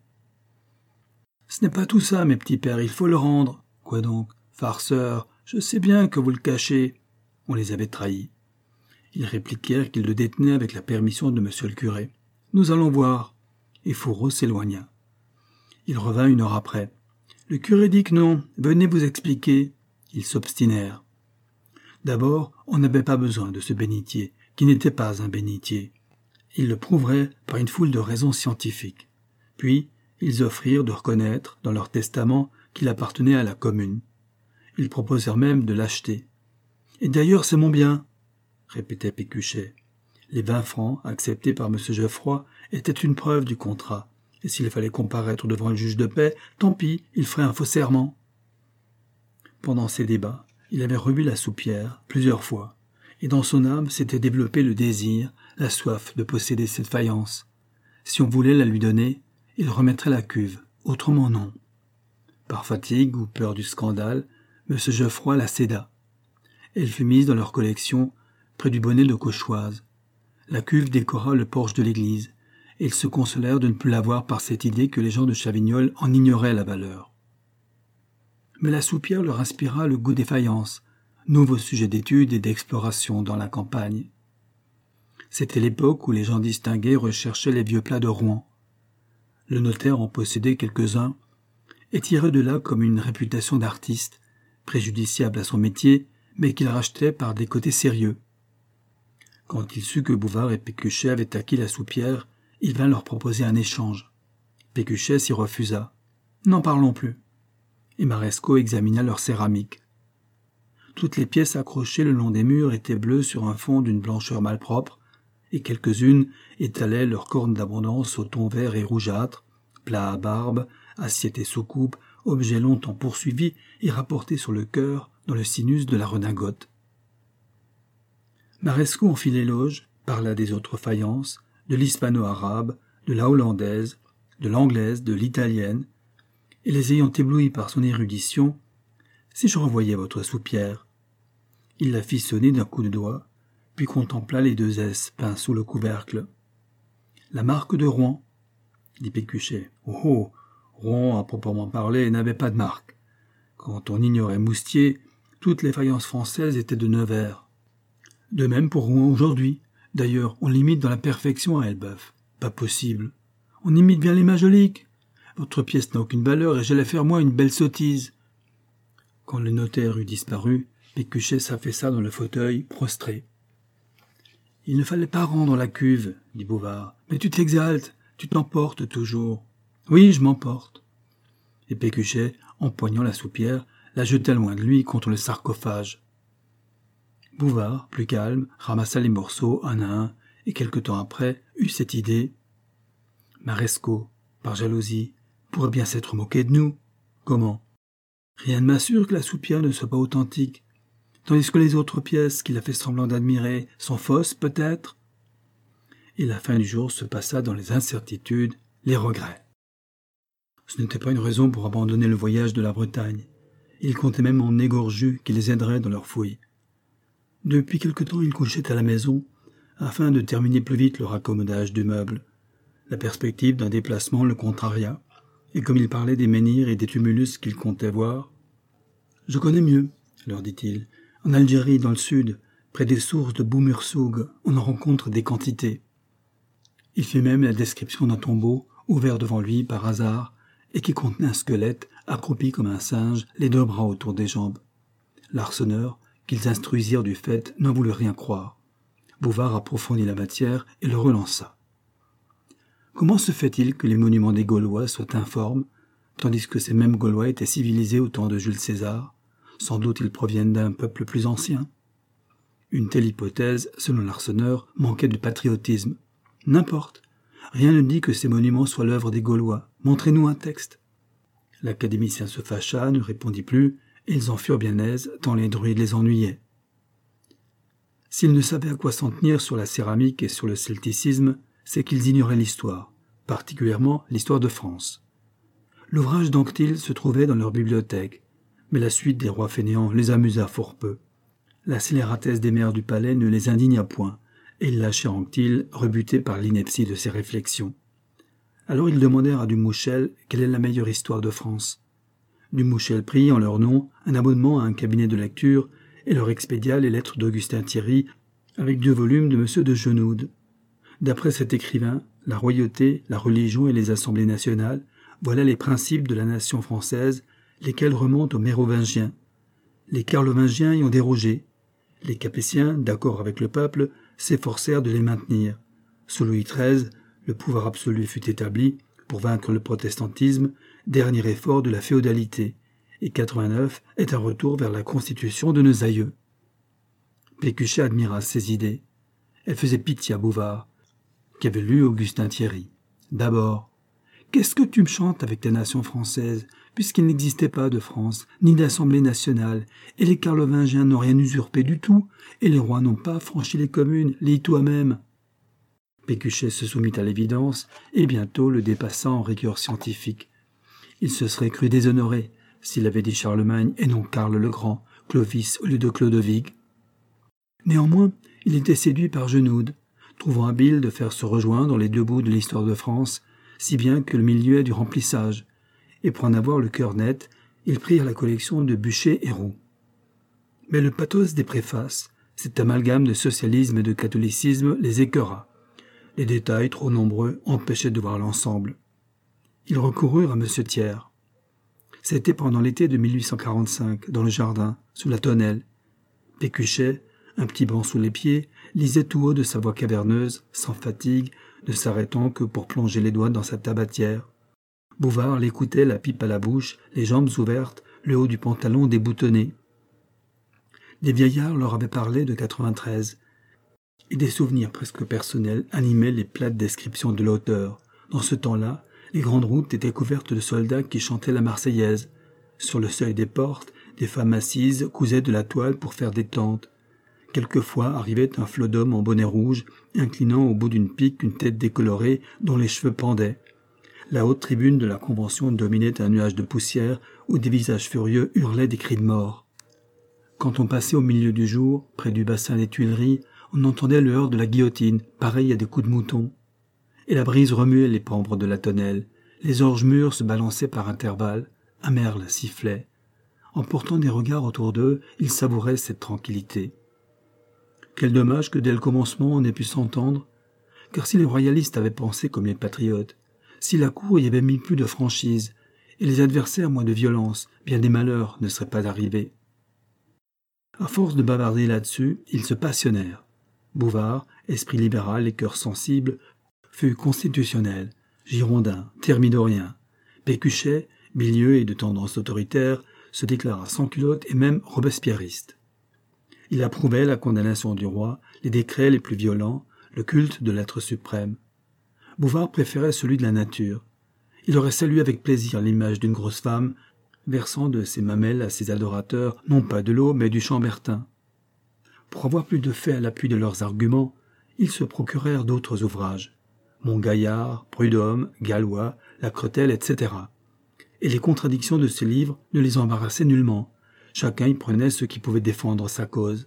« Ce n'est pas tout ça, mes petits pères, il faut le rendre. »« Quoi donc, farceur, je sais bien que vous le cachez. » On les avait trahis. Ils répliquèrent qu'ils le détenaient avec la permission de monsieur le curé. « Nous allons voir. » Et Fourreau s'éloigna. Il revint 1 heure après. « Le curé dit que non, venez vous expliquer. » Ils s'obstinèrent. D'abord, on n'avait pas besoin de ce bénitier, qui n'était pas un bénitier. Ils le prouveraient par une foule de raisons scientifiques. Puis, ils offrirent de reconnaître, dans leur testament, qu'il appartenait à la commune. Ils proposèrent même de l'acheter. « Et d'ailleurs, c'est mon bien !» répétait Pécuchet. Les 20 francs, acceptés par M. Geoffroy, étaient une preuve du contrat. Et s'il fallait comparaître devant le juge de paix, tant pis, il ferait un faux serment. Pendant ces débats, il avait revu la soupière plusieurs fois, et dans son âme s'était développé le désir, la soif de posséder cette faïence. Si on voulait la lui donner, il remettrait la cuve, autrement non. Par fatigue ou peur du scandale, M. Geoffroy la céda. Elle fut mise dans leur collection, près du bonnet de Cauchoise. La cuve décora le porche de l'église, et ils se consolèrent de ne plus l'avoir par cette idée que les gens de Chavignols en ignoraient la valeur. Mais la soupière leur inspira le goût des faïences, nouveau sujet d'étude et d'exploration dans la campagne. C'était l'époque où les gens distingués recherchaient les vieux plats de Rouen. Le notaire en possédait quelques-uns, et tirait de là comme une réputation d'artiste, préjudiciable à son métier, mais qu'il rachetait par des côtés sérieux. Quand il sut que Bouvard et Pécuchet avaient acquis la soupière, il vint leur proposer un échange. Pécuchet s'y refusa. « N'en parlons plus. » Et Marescot examina leur céramique. Toutes les pièces accrochées le long des murs étaient bleues sur un fond d'une blancheur malpropre, et quelques-unes étalaient leurs cornes d'abondance au ton vert et rougeâtre, plats à barbe, assiettes et soucoupes, objets longtemps poursuivis et rapportés sur le cœur dans le sinus de la redingote. Marescot en fit l'éloge, parla des autres faïences, de l'hispano-arabe, de la hollandaise, de l'anglaise, de l'italienne, et les ayant éblouis par son érudition, si je revoyais votre soupière. Il la fit sonner d'un coup de doigt, puis contempla les 2 S peints sous le couvercle. La marque de Rouen, dit Pécuchet. Oh, Rouen, à proprement parler, n'avait pas de marque. Quand on ignorait Moustier, toutes les faïences françaises étaient de Nevers. De même pour Rouen aujourd'hui. D'ailleurs, on l'imite dans la perfection à Elbeuf. Pas possible. On imite bien les majoliques. Votre pièce n'a aucune valeur et j'allais faire moi une belle sottise. Quand le notaire eut disparu, Pécuchet s'affaissa dans le fauteuil, prostré. « Il ne fallait pas rendre la cuve, dit Bouvard. Mais tu t'exaltes, tu t'emportes toujours. Oui, je m'emporte. Et Pécuchet, empoignant la soupière, la jeta loin de lui contre le sarcophage. Bouvard, plus calme, ramassa les morceaux un à un, et quelque temps après eut cette idée. Marescot, par jalousie, pourrait bien s'être moqué de nous. Comment? Rien ne m'assure que la soupière ne soit pas authentique, tandis que les autres pièces qu'il a fait semblant d'admirer sont fausses, peut-être. Et la fin du jour se passa dans les incertitudes, les regrets. Ce n'était pas une raison pour abandonner le voyage de la Bretagne. Il comptait même en égorju qui les aiderait dans leurs fouilles. Depuis quelque temps, il couchait à la maison, afin de terminer plus vite le raccommodage du meuble. La perspective d'un déplacement le contraria, et comme il parlait des menhirs et des tumulus qu'il comptait voir, « Je connais mieux, leur dit-il. En Algérie, dans le sud, près des sources de Boumursoug, on en rencontre des quantités. » Il fit même la description d'un tombeau, ouvert devant lui par hasard, et qui contenait un squelette, accroupi comme un singe, les 2 bras autour des jambes. L'arseneur, qu'ils instruisirent du fait, n'en voulut rien croire. Bouvard approfondit la matière et le relança. Comment se fait-il que les monuments des Gaulois soient informes, tandis que ces mêmes Gaulois étaient civilisés au temps de Jules César? Sans doute ils proviennent d'un peuple plus ancien. Une telle hypothèse, selon l'arseneur, manquait de patriotisme. N'importe. Rien ne dit que ces monuments soient l'œuvre des Gaulois. Montrez-nous un texte. L'académicien se fâcha, ne répondit plus, et ils en furent bien aises, tant les druides les ennuyaient. S'ils ne savaient à quoi s'en tenir sur la céramique et sur le celticisme, c'est qu'ils ignoraient l'histoire, particulièrement l'histoire de France. L'ouvrage d'Anquetil se trouvait dans leur bibliothèque, mais la suite des rois fainéants les amusa fort peu. La scélératesse des mères du palais ne les indigna point, et ils lâchèrent Anquetil, rebuté par l'ineptie de ses réflexions. Alors ils demandèrent à Dumouchel quelle est la meilleure histoire de France. Dumouchel prit en leur nom un abonnement à un cabinet de lecture et leur expédia les lettres d'Augustin Thierry avec 2 volumes de M. de Genoude. D'après cet écrivain, la royauté, la religion et les assemblées nationales, voilà les principes de la nation française, lesquels remontent aux Mérovingiens. Les Carlovingiens y ont dérogé. Les Capétiens, d'accord avec le peuple, s'efforcèrent de les maintenir. Sous Louis XIII, le pouvoir absolu fut établi pour vaincre le protestantisme, dernier effort de la féodalité, et 89 est un retour vers la constitution de nos aïeux. Pécuchet admira ces idées. Elles faisaient pitié à Bouvard, qui avait lu Augustin Thierry. D'abord, qu'est-ce que tu me chantes avec ta nation française, puisqu'il n'existait pas de France, ni d'Assemblée nationale, et les Carlovingiens n'ont rien usurpé du tout, et les rois n'ont pas franchi les communes, lis toi-même. Pécuchet se soumit à l'évidence, et bientôt le dépassa en rigueur scientifique. Il se serait cru déshonoré s'il avait dit Charlemagne et non Karl le Grand, Clovis au lieu de Chlodewig. Néanmoins, il était séduit par Genoude, trouvant habile de faire se rejoindre les 2 bouts de l'histoire de France, si bien que le milieu est du remplissage, et pour en avoir le cœur net, ils prirent la collection de Bûcher et Roux. Mais le pathos des préfaces, cet amalgame de socialisme et de catholicisme, les écœura. Les détails, trop nombreux, empêchaient de voir l'ensemble. Ils recoururent à M. Thiers. C'était pendant l'été de 1845, dans le jardin, sous la tonnelle. Pécuchet, un petit banc sous les pieds, lisait tout haut de sa voix caverneuse, sans fatigue, ne s'arrêtant que pour plonger les doigts dans sa tabatière. Bouvard l'écoutait, la pipe à la bouche, les jambes ouvertes, le haut du pantalon déboutonné. Des vieillards leur avaient parlé de 93, et des souvenirs presque personnels animaient les plates descriptions de l'auteur. Dans ce temps-là, les grandes routes étaient couvertes de soldats qui chantaient la Marseillaise. Sur le seuil des portes, des femmes assises cousaient de la toile pour faire des tentes. Quelquefois arrivait un flot d'hommes en bonnet rouge, inclinant au bout d'une pique une tête décolorée dont les cheveux pendaient. La haute tribune de la Convention dominait un nuage de poussière où des visages furieux hurlaient des cris de mort. Quand on passait au milieu du jour, près du bassin des Tuileries, on entendait le heurt de la guillotine, pareil à des coups de mouton. Et la brise remuait les pambres de la tonnelle. Les orges mûres se balançaient par intervalles. Un merle sifflait. En portant des regards autour d'eux, ils savouraient cette tranquillité. Quel dommage que dès le commencement on ait pu s'entendre, car si les royalistes avaient pensé comme les patriotes, si la cour y avait mis plus de franchise, et les adversaires moins de violence, bien des malheurs ne seraient pas arrivés. À force de bavarder là-dessus, ils se passionnèrent. Bouvard, esprit libéral et cœur sensible, fut constitutionnel, girondin, thermidorien. Pécuchet, milieu et de tendance autoritaire, se déclara sans culotte et même robespierriste. Il approuvait la condamnation du roi, les décrets les plus violents, le culte de l'être suprême. Bouvard préférait celui de la nature. Il aurait salué avec plaisir l'image d'une grosse femme, versant de ses mamelles à ses adorateurs, non pas de l'eau, mais du chambertin. Pour avoir plus de faits à l'appui de leurs arguments, ils se procurèrent d'autres ouvrages. Montgaillard, Prudhomme, Gallois, Lacretelle, etc. Et les contradictions de ces livres ne les embarrassaient nullement. Chacun y prenait ce qui pouvait défendre sa cause.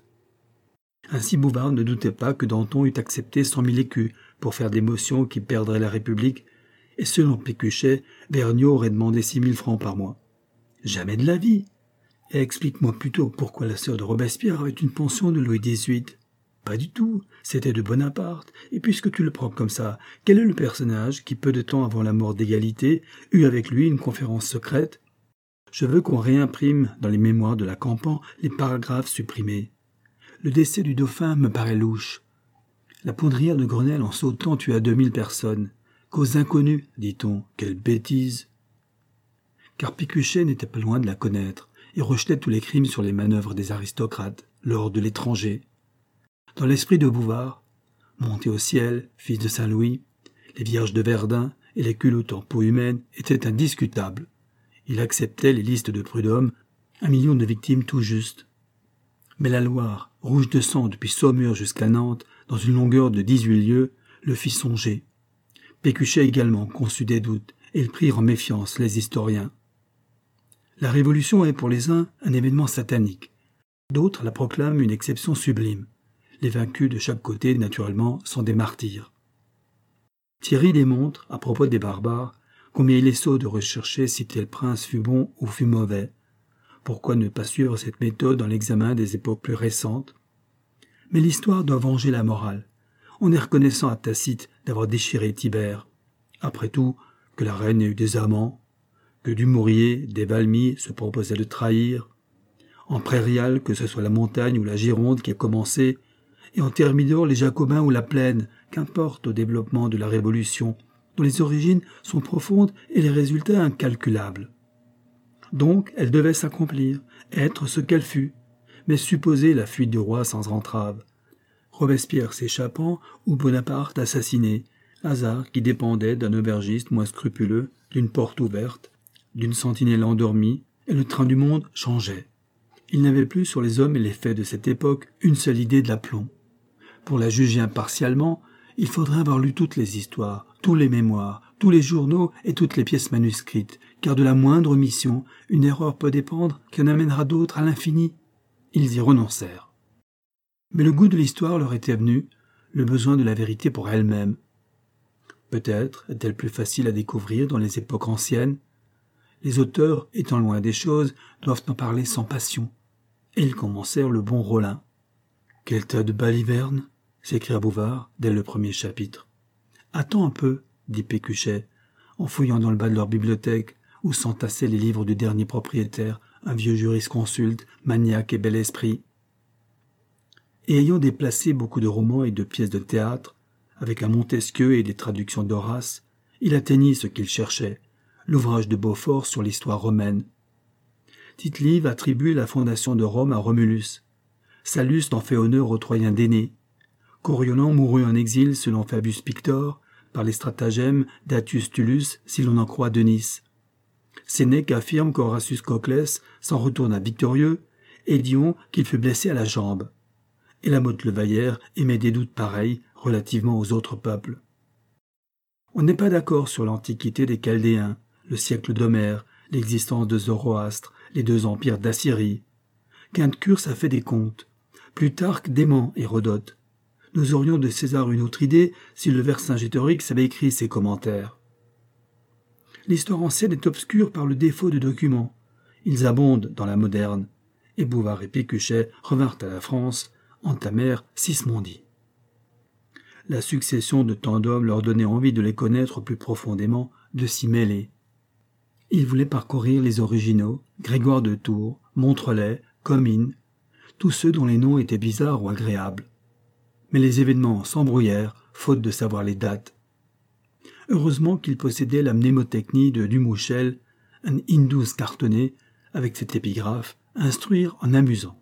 Ainsi Bouvard ne doutait pas que Danton eût accepté 100 000 écus pour faire des motions qui perdraient la République, et selon Pécuchet, Vergniaud aurait demandé 6 000 francs par mois. Jamais de la vie. Et explique-moi plutôt pourquoi la sœur de Robespierre avait une pension de Louis XVIII. Pas du tout, c'était de Bonaparte, et puisque tu le prends comme ça, quel est le personnage qui, peu de temps avant la mort d'Égalité, eut avec lui une conférence secrète? Je veux qu'on réimprime dans les mémoires de la Campan les paragraphes supprimés. Le décès du dauphin me paraît louche. La poudrière de Grenelle en sautant tua 2000 personnes. Cause inconnue, dit-on, quelle bêtise. Car Pécuchet n'était pas loin de la connaître, et rejetait tous les crimes sur les manœuvres des aristocrates, l'or de l'étranger. Dans l'esprit de Bouvard, monté au ciel, fils de Saint-Louis, les vierges de Verdun et les culottes en peau humaine étaient indiscutables. Il acceptait les listes de Prud'homme, 1 million de victimes tout juste. Mais la Loire, rouge de sang depuis Saumur jusqu'à Nantes, dans une longueur de 18 lieues, le fit songer. Pécuchet également conçut des doutes, et ils prirent en méfiance les historiens. La Révolution est pour les uns un événement satanique. D'autres la proclament une exception sublime. Les vaincus de chaque côté, naturellement, sont des martyrs. Thierry démontre, à propos des barbares, combien il est sot de rechercher si tel prince fut bon ou fut mauvais. Pourquoi ne pas suivre cette méthode dans l'examen des époques plus récentes? Mais l'histoire doit venger la morale. On est reconnaissant à Tacite d'avoir déchiré Tibère. Après tout, que la reine ait eu des amants, que Dumouriez, des Valmy se proposait de trahir, en Prairial, que ce soit la montagne ou la Gironde qui a commencé, et en Thermidor, les Jacobins ou la Plaine, qu'importe au développement de la Révolution, dont les origines sont profondes et les résultats incalculables. Donc, elle devait s'accomplir, être ce qu'elle fut, mais supposer la fuite du roi sans entrave. Robespierre s'échappant ou Bonaparte assassiné, hasard qui dépendait d'un aubergiste moins scrupuleux, d'une porte ouverte, d'une sentinelle endormie, et le train du monde changeait. Il n'avait plus sur les hommes et les faits de cette époque une seule idée de l'aplomb. Pour la juger impartialement, il faudrait avoir lu toutes les histoires, tous les mémoires, tous les journaux et toutes les pièces manuscrites, car de la moindre omission, une erreur peut dépendre qui en amènera d'autres à l'infini. Ils y renoncèrent. Mais le goût de l'histoire leur était venu, le besoin de la vérité pour elle-même. Peut-être est-elle plus facile à découvrir dans les époques anciennes. Les auteurs, étant loin des choses, doivent en parler sans passion. Et ils commencèrent le bon Rollin. « Quel tas de balivernes !» s'écria Bouvard dès le premier chapitre. « Attends un peu, dit Pécuchet, en fouillant dans le bas de leur bibliothèque, où s'entassaient les livres du dernier propriétaire, un vieux jurisconsulte, maniaque et bel esprit. Et ayant déplacé beaucoup de romans et de pièces de théâtre, avec un Montesquieu et des traductions d'Horace, il atteignit ce qu'il cherchait, l'ouvrage de Beaufort sur l'histoire romaine. Tite-Live attribue la fondation de Rome à Romulus. Sallust en fait honneur aux Troyens d'Énée. Coriolan mourut en exil selon Fabius Pictor, par les stratagèmes d'Atius Tullus, si l'on en croit Denis. Sénèque affirme qu'Horatius Coclès s'en retourna victorieux, et Dion qu'il fut blessé à la jambe. et la Motte-Levaillère émet des doutes pareils relativement aux autres peuples. On n'est pas d'accord sur l'antiquité des Chaldéens, le siècle d'Homère, l'existence de Zoroastre, les 2 empires d'Assyrie. Quinte Curse a fait des comptes. Plutarque dément Hérodote. Nous aurions de César une autre idée si le Vercingétorix avait écrit ses commentaires. L'histoire ancienne est obscure par le défaut de documents. Ils abondent dans la moderne, et Bouvard et Pécuchet revinrent à la France, entamèrent Sismondi. La succession de tant d'hommes leur donnait envie de les connaître plus profondément, de s'y mêler. Ils voulaient parcourir les originaux, Grégoire de Tours, Montrelais, Comines, tous ceux dont les noms étaient bizarres ou agréables. Mais les événements s'embrouillèrent, faute de savoir les dates. Heureusement qu'ils possédaient la mnémotechnie de Dumouchel, un Indus cartonné, avec cette épigraphe, instruire en amusant.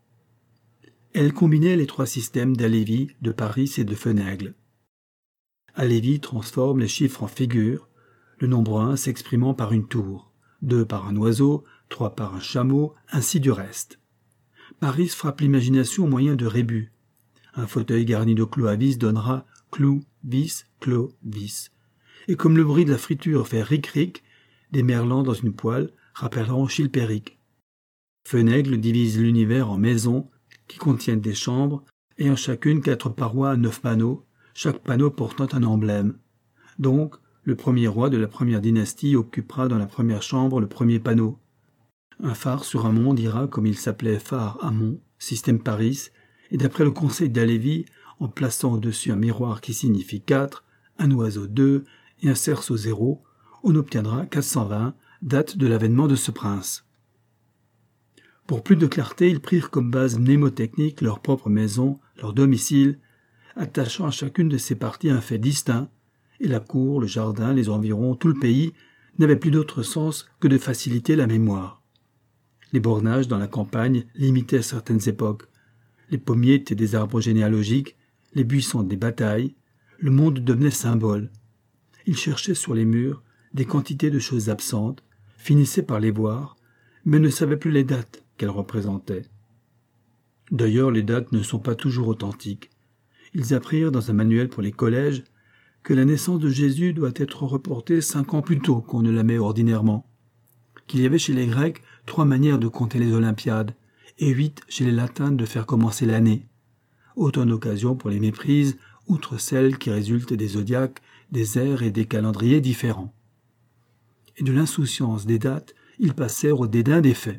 Elle combinait les 3 systèmes d'Halévy, de Paris et de Fenègle. Halévy transforme les chiffres en figures, le nombre 1 s'exprimant par une tour, 2 par un oiseau, 3 par un chameau, ainsi du reste. Paris frappe l'imagination au moyen de rébus. Un fauteuil garni de clous à vis donnera clou, vis, clos, vis. Et comme le bruit de la friture fait ric-ric, des merlans dans une poêle rappelleront Chilpéric. Fenègle divise l'univers en maisons qui contiennent des chambres, ayant chacune 4 parois à 9 panneaux, chaque panneau portant un emblème. Donc, le premier roi de la première dynastie occupera dans la première chambre le premier panneau. Un phare sur un mont dira comme il s'appelait phare à mont, système Paris, et d'après le conseil d'Halévy, en plaçant au-dessus un miroir qui signifie 4, un oiseau 2 et un cerceau 0, on obtiendra 420, date de l'avènement de ce prince. Pour plus de clarté, ils prirent comme base mnémotechnique leur propre maison, leur domicile, attachant à chacune de ces parties un fait distinct, et la cour, le jardin, les environs, tout le pays n'avaient plus d'autre sens que de faciliter la mémoire. Les bornages dans la campagne limitaient certaines époques. Les pommiers étaient des arbres généalogiques, les buissons des batailles, le monde devenait symbole. Ils cherchaient sur les murs des quantités de choses absentes, finissaient par les voir, mais ne savaient plus les dates qu'elles représentaient. D'ailleurs, les dates ne sont pas toujours authentiques. Ils apprirent dans un manuel pour les collèges que la naissance de Jésus doit être reportée 5 ans plus tôt qu'on ne la met ordinairement, qu'il y avait chez les Grecs 3 manières de compter les Olympiades, et 8 chez les Latins de faire commencer l'année. Autant d'occasions pour les méprises, outre celles qui résultent des zodiaques, des ères et des calendriers différents. Et de l'insouciance des dates, ils passèrent au dédain des faits.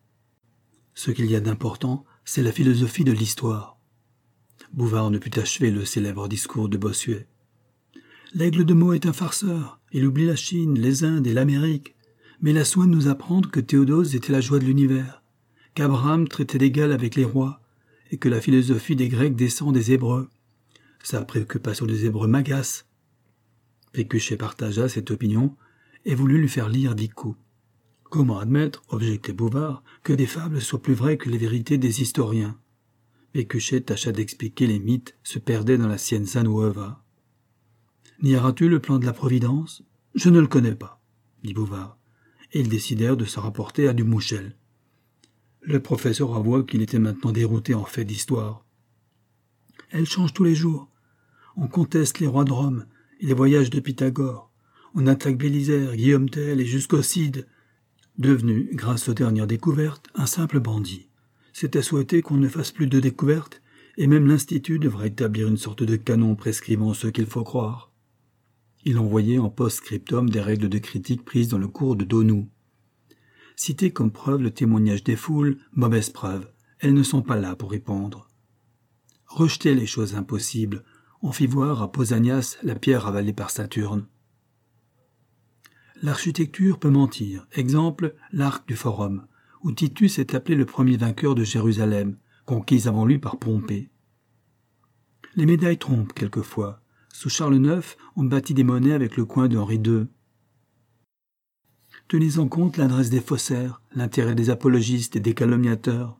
Ce qu'il y a d'important, c'est la philosophie de l'histoire. Bouvard ne put achever le célèbre discours de Bossuet. L'aigle de Meaux est un farceur, il oublie la Chine, les Indes et l'Amérique, mais il a soin de nous apprendre que Théodose était la joie de l'univers, qu'Abraham traitait d'égal avec les rois, et que la philosophie des Grecs descend des Hébreux. Sa préoccupation des Hébreux m'agace. Pécuchet partagea cette opinion et voulut lui faire lire 10 coups. Comment admettre, objectait Bouvard, que des fables soient plus vraies que les vérités des historiens? Pécuchet tâcha d'expliquer les mythes se perdaient dans la Scienza Nuova. Nieras-tu le plan de la Providence? Je ne le connais pas, dit Bouvard, et ils décidèrent de se rapporter à Dumouchel. Le professeur avoua qu'il était maintenant dérouté en fait d'histoire. Elle change tous les jours. On conteste les rois de Rome et les voyages de Pythagore. On attaque Bélisère, Guillaume Tell et jusqu'au Cid. Devenu, grâce aux dernières découvertes, un simple bandit. C'était souhaité qu'on ne fasse plus de découvertes, et même l'Institut devra établir une sorte de canon prescrivant ce qu'il faut croire. Il envoyait en post-scriptum des règles de critique prises dans le cours de Donou. Citer comme preuve le témoignage des foules, mauvaise preuve, elles ne sont pas là pour répondre. Rejeter les choses impossibles, on fit voir à Pausanias la pierre avalée par Saturne. L'architecture peut mentir. Exemple, l'arc du Forum, où Titus est appelé le premier vainqueur de Jérusalem, conquise avant lui par Pompée. Les médailles trompent quelquefois. Sous Charles IX, on bâtit des monnaies avec le coin de Henri II. Tenez en compte l'adresse des faussaires, l'intérêt des apologistes et des calomniateurs.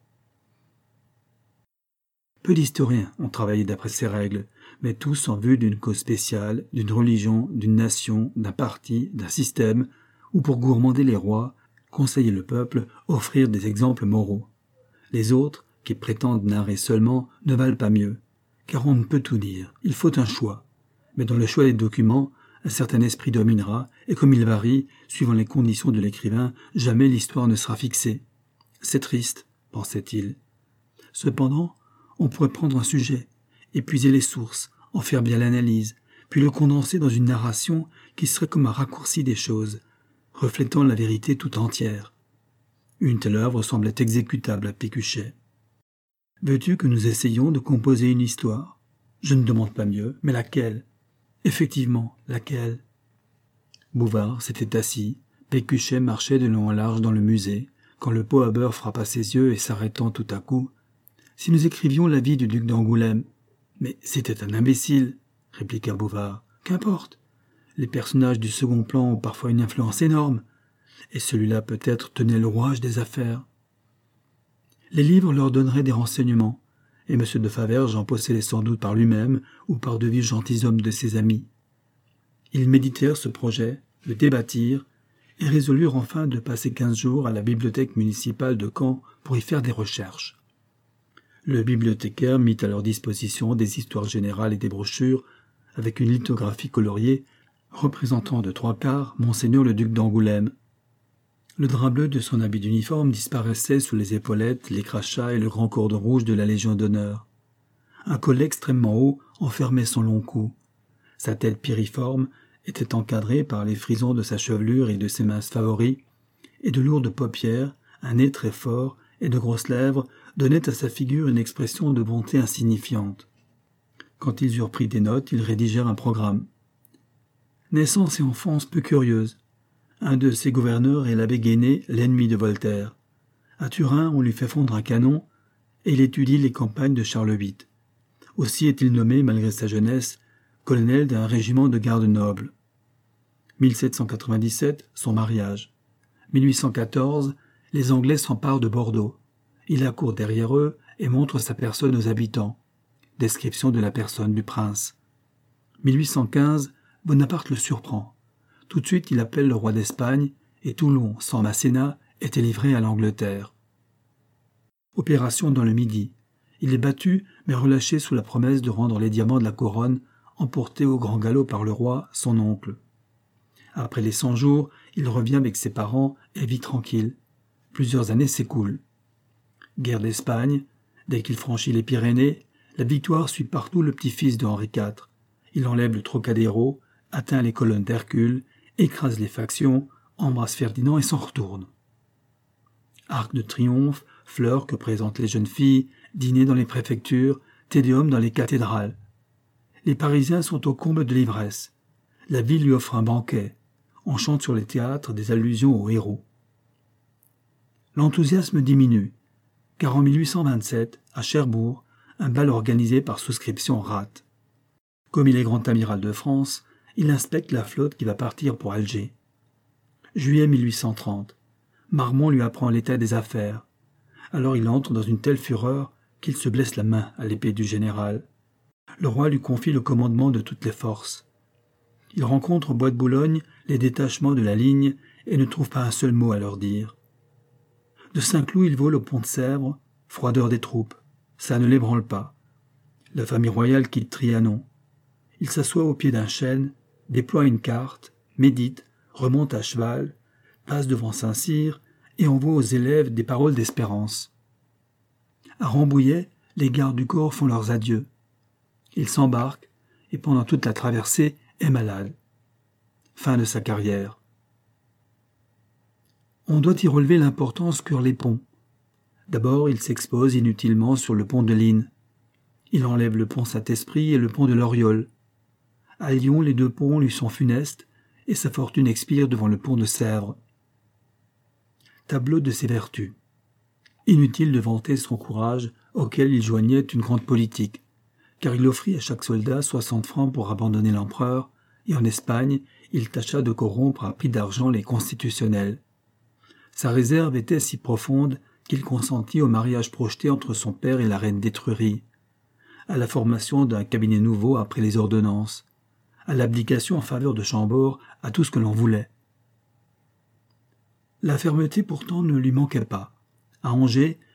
Peu d'historiens ont travaillé d'après ces règles, mais tous en vue d'une cause spéciale, d'une religion, d'une nation, d'un parti, d'un système, ou pour gourmander les rois, conseiller le peuple, offrir des exemples moraux. Les autres, qui prétendent narrer seulement ne valent pas mieux, car on ne peut tout dire, il faut un choix. Mais dans le choix des documents, un certain esprit dominera, et comme il varie, suivant les conditions de l'écrivain, jamais l'histoire ne sera fixée. C'est triste, pensait-il. Cependant, on pourrait prendre un sujet, épuiser les sources, en faire bien l'analyse, puis le condenser dans une narration qui serait comme un raccourci des choses, reflétant la vérité tout entière. Une telle œuvre semblait exécutable à Pécuchet. « Veux-tu que nous essayions de composer une histoire ? Je ne demande pas mieux, mais laquelle ? Effectivement, laquelle ?» Bouvard s'était assis, Pécuchet marchait de long en large dans le musée, quand le pot à beurre frappa ses yeux et s'arrêtant tout à coup. « Si nous écrivions la vie du duc d'Angoulême !»« Mais c'était un imbécile !» répliqua Bouvard. « Qu'importe. Les personnages du second plan ont parfois une influence énorme, et celui-là peut-être tenait le rouage des affaires. » Les livres leur donneraient des renseignements, et M. de Faverges en possédait sans doute par lui-même ou par de vieux gentilshommes de ses amis. Ils méditèrent ce projet, le débattirent, et résolurent enfin de passer 15 jours à la bibliothèque municipale de Caen pour y faire des recherches. Le bibliothécaire mit à leur disposition des histoires générales et des brochures, avec une lithographie coloriée représentant de 3/4 Monseigneur le duc d'Angoulême. Le drap bleu de son habit d'uniforme disparaissait sous les épaulettes, les crachats et le grand cordon rouge de la Légion d'honneur. Un collet extrêmement haut enfermait son long cou. Sa tête piriforme était encadrée par les frisons de sa chevelure et de ses minces favoris, et de lourdes paupières, un nez très fort et de grosses lèvres donnaient à sa figure une expression de bonté insignifiante. Quand ils eurent pris des notes, ils rédigèrent un programme. Naissance et enfance peu curieuse. Un de ses gouverneurs est l'abbé Guéné, l'ennemi de Voltaire. À Turin, on lui fait fondre un canon, et il étudie les campagnes de Charles VIII. Aussi est-il nommé, malgré sa jeunesse, colonel d'un régiment de garde noble. 1797, son mariage. 1814, les Anglais s'emparent de Bordeaux. Il accourt derrière eux et montre sa personne aux habitants. Description de la personne du prince. 1815, Bonaparte le surprend. Tout de suite, il appelle le roi d'Espagne et Toulon, sans Masséna, était livré à l'Angleterre. Opération dans le Midi. Il est battu, mais relâché sous la promesse de rendre les diamants de la couronne, emportés au grand galop par le roi, son oncle. Après les 100 jours, il revient avec ses parents et vit tranquille. Plusieurs années s'écoulent. Guerre d'Espagne. Dès qu'il franchit les Pyrénées, la victoire suit partout le petit-fils de Henri IV. Il enlève le Trocadéro, atteint les colonnes d'Hercule, écrase les factions, embrasse Ferdinand et s'en retourne. Arc de triomphe, fleurs que présentent les jeunes filles, dîner dans les préfectures, tédéum dans les cathédrales. Les Parisiens sont au comble de l'ivresse. La ville lui offre un banquet. On chante sur les théâtres des allusions aux héros. L'enthousiasme diminue, car en 1827, à Cherbourg, un bal organisé par souscription rate. Comme il est grand amiral de France, il inspecte la flotte qui va partir pour Alger. Juillet 1830. Marmont lui apprend l'état des affaires. Alors il entre dans une telle fureur qu'il se blesse la main à l'épée du général. Le roi lui confie le commandement de toutes les forces. Il rencontre au bois de Boulogne les détachements de la ligne et ne trouve pas un seul mot à leur dire. De Saint-Cloud, il vole au pont de Sèvres, froideur des troupes. Ça ne l'ébranle pas. La famille royale quitte Trianon. Il s'assoit au pied d'un chêne, déploie une carte, médite, remonte à cheval, passe devant Saint-Cyr et envoie aux élèves des paroles d'espérance. À Rambouillet, les gardes du corps font leurs adieux. Il s'embarque et pendant toute la traversée est malade. Fin de sa carrière. On doit y relever l'importance qu'eurent les ponts. D'abord, il s'expose inutilement sur le pont de l'Inn. Il enlève le pont Saint-Esprit et le pont de l'Oriole. À Lyon, les 2 ponts lui sont funestes et sa fortune expire devant le pont de Sèvres. Tableau de ses vertus. Inutile de vanter son courage auquel il joignait une grande politique, car il offrit à chaque soldat 60 francs pour abandonner l'empereur, et en Espagne, il tâcha de corrompre à prix d'argent les constitutionnels. Sa réserve était si profonde qu'il consentit au mariage projeté entre son père et la reine d'Étrurie, à la formation d'un cabinet nouveau après les ordonnances, à l'abdication en faveur de Chambord, à tout ce que l'on voulait. La fermeté pourtant ne lui manquait pas. À Angers,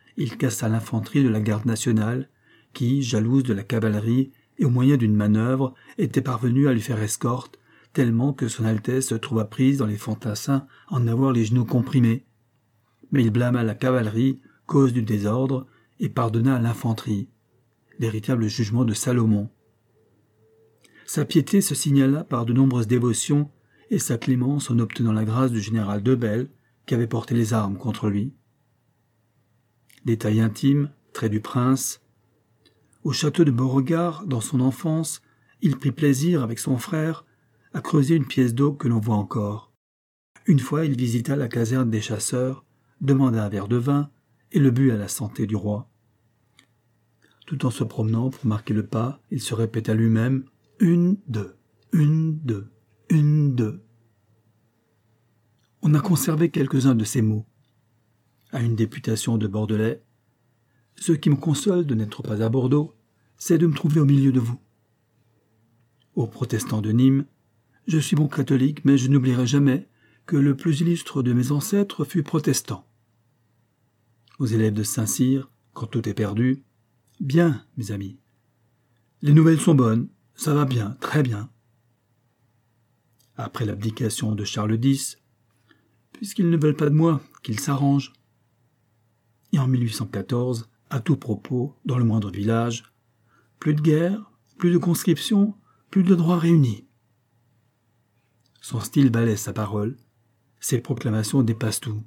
il cassa l'infanterie de la garde nationale, qui, jalouse de la cavalerie et au moyen d'une manœuvre, était parvenue à lui faire escorte, tellement que son Altesse se trouva prise dans les fantassins en avoir les genoux comprimés. Mais il blâma la cavalerie, cause du désordre, et pardonna à l'infanterie. Véritable jugement de Salomon. Sa piété se signala par de nombreuses dévotions et sa clémence en obtenant la grâce du général Debelle, qui avait porté les armes contre lui. Détail intime, trait du prince. Au château de Beauregard, dans son enfance, il prit plaisir, avec son frère, à creuser une pièce d'eau que l'on voit encore. Une fois, il visita la caserne des chasseurs, demanda un verre de vin et le but à la santé du roi. Tout en se promenant pour marquer le pas, il se répéta lui-même « Une, deux, une, deux, une, deux ». On a conservé quelques-uns de ces mots. À une députation de Bordelais, « Ce qui me console de n'être pas à Bordeaux, c'est de me trouver au milieu de vous. » Aux protestants de Nîmes, « Je suis bon catholique, mais je n'oublierai jamais que le plus illustre de mes ancêtres fut protestant. » Aux élèves de Saint-Cyr, quand tout est perdu, « Bien, mes amis. Les nouvelles sont bonnes, ça va bien, très bien. » Après l'abdication de Charles X, « Puisqu'ils ne veulent pas de moi, qu'ils s'arrangent. » Et en 1814, à tout propos, dans le moindre village, « Plus de guerre, plus de conscription, plus de droits réunis. » Son style balaie sa parole, ses proclamations dépassent tout.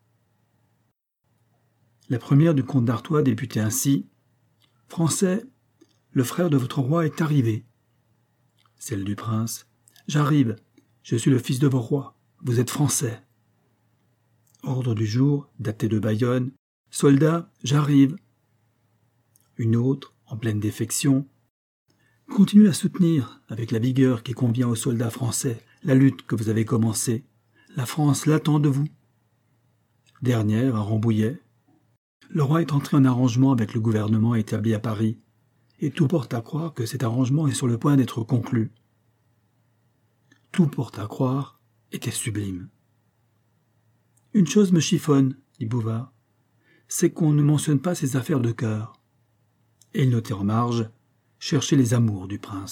La première du comte d'Artois débutait ainsi « Français, le frère de votre roi est arrivé. » Celle du prince « J'arrive, je suis le fils de vos rois, vous êtes français. » Ordre du jour, daté de Bayonne « Soldats, j'arrive. » Une autre, en pleine défection « Continuez à soutenir, avec la vigueur qui convient aux soldats français, la lutte que vous avez commencée. La France l'attend de vous. » Dernière, à Rambouillet. Le roi est entré en arrangement avec le gouvernement établi à Paris, et tout porte à croire que cet arrangement est sur le point d'être conclu. Tout porte à croire était sublime. « Une chose me chiffonne, » dit Bouvard, « c'est qu'on ne mentionne pas ses affaires de cœur. » Et il notait en marge « Chercher les amours du prince. »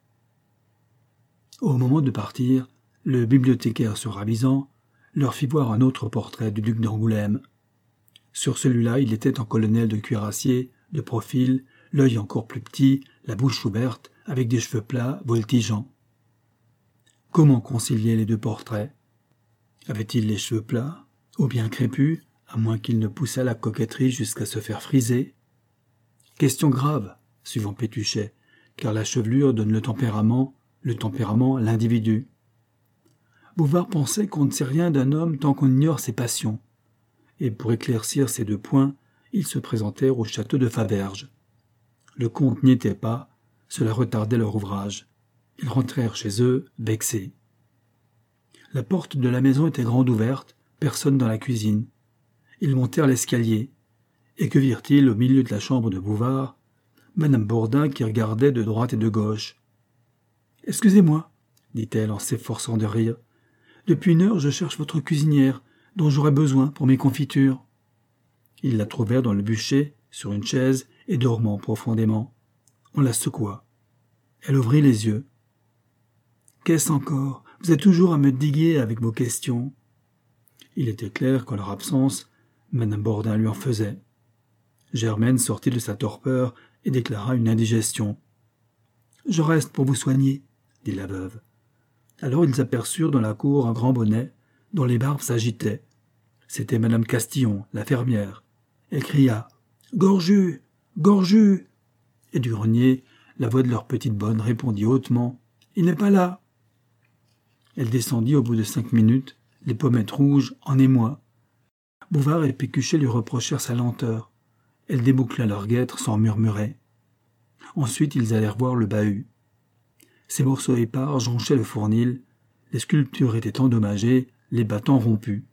Au moment de partir, le bibliothécaire se ravisant leur fit voir un autre portrait du duc d'Angoulême. Sur celui-là, il était en colonel de cuirassier, de profil, l'œil encore plus petit, la bouche ouverte, avec des cheveux plats, voltigeants. Comment concilier les deux portraits? Avait-il les cheveux plats, ou bien crépus, à moins qu'il ne poussât la coquetterie jusqu'à se faire friser? Question grave, suivant Pétuchet, car la chevelure donne le tempérament l'individu. Bouvard pensait qu'on ne sait rien d'un homme tant qu'on ignore ses passions. Et pour éclaircir ces deux points, ils se présentèrent au château de Faverges. Le comte n'y était pas, cela retardait leur ouvrage. Ils rentrèrent chez eux, vexés. La porte de la maison était grande ouverte, personne dans la cuisine. Ils montèrent l'escalier. Et que virent-ils au milieu de la chambre de Bouvard? Madame Bourdin qui regardait de droite et de gauche. « Excusez-moi, » dit-elle en s'efforçant de rire. « Depuis une heure, je cherche votre cuisinière, dont j'aurais besoin pour mes confitures. » Ils la trouvèrent dans le bûcher, sur une chaise, et dormant profondément. On la secoua. Elle ouvrit les yeux. « Qu'est-ce encore? Vous êtes toujours à me diguer avec vos questions. » Il était clair qu'en leur absence, Madame Bourdin lui en faisait. Germaine sortit de sa torpeur et déclara une indigestion. « Je reste pour vous soigner, » dit la veuve. Alors ils aperçurent dans la cour un grand bonnet, dont les barbes s'agitaient. C'était Madame Castillon, la fermière. Elle cria « Gorju! Gorju !» Et du grenier, la voix de leur petite bonne répondit hautement « Il n'est pas là !» Elle descendit au bout de 5 minutes, les pommettes rouges en émoi. Bouvard et Pécuchet lui reprochèrent sa lenteur. Elle déboucla leur guêtre sans murmurer. Ensuite, ils allèrent voir le bahut. Ces morceaux épars jonchaient le fournil, les sculptures étaient endommagées, les battants rompus.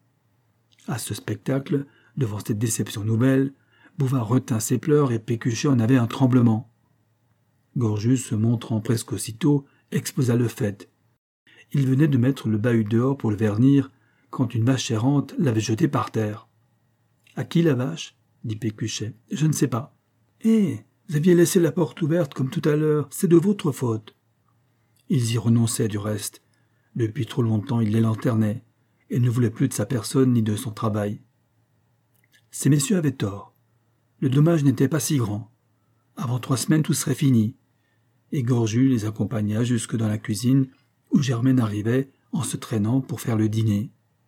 À ce spectacle, devant cette déception nouvelle, Bouvard retint ses pleurs et Pécuchet en avait un tremblement. Gorju, se montrant presque aussitôt, exposa le fait. Il venait de mettre le bahut dehors pour le vernir, quand une vache errante l'avait jeté par terre. « À qui la vache » dit Pécuchet. « Je ne sais pas. »« Eh, vous aviez laissé la porte ouverte comme tout à l'heure, c'est de votre faute. » Ils y renonçaient du reste. Depuis trop longtemps, ils les lanternaient, et ne voulaient plus de sa personne ni de son travail. Ces messieurs avaient tort. Le dommage n'était pas si grand. Avant 3 semaines, tout serait fini. Et Gorju les accompagna jusque dans la cuisine, où Germaine arrivait en se traînant pour faire le dîner.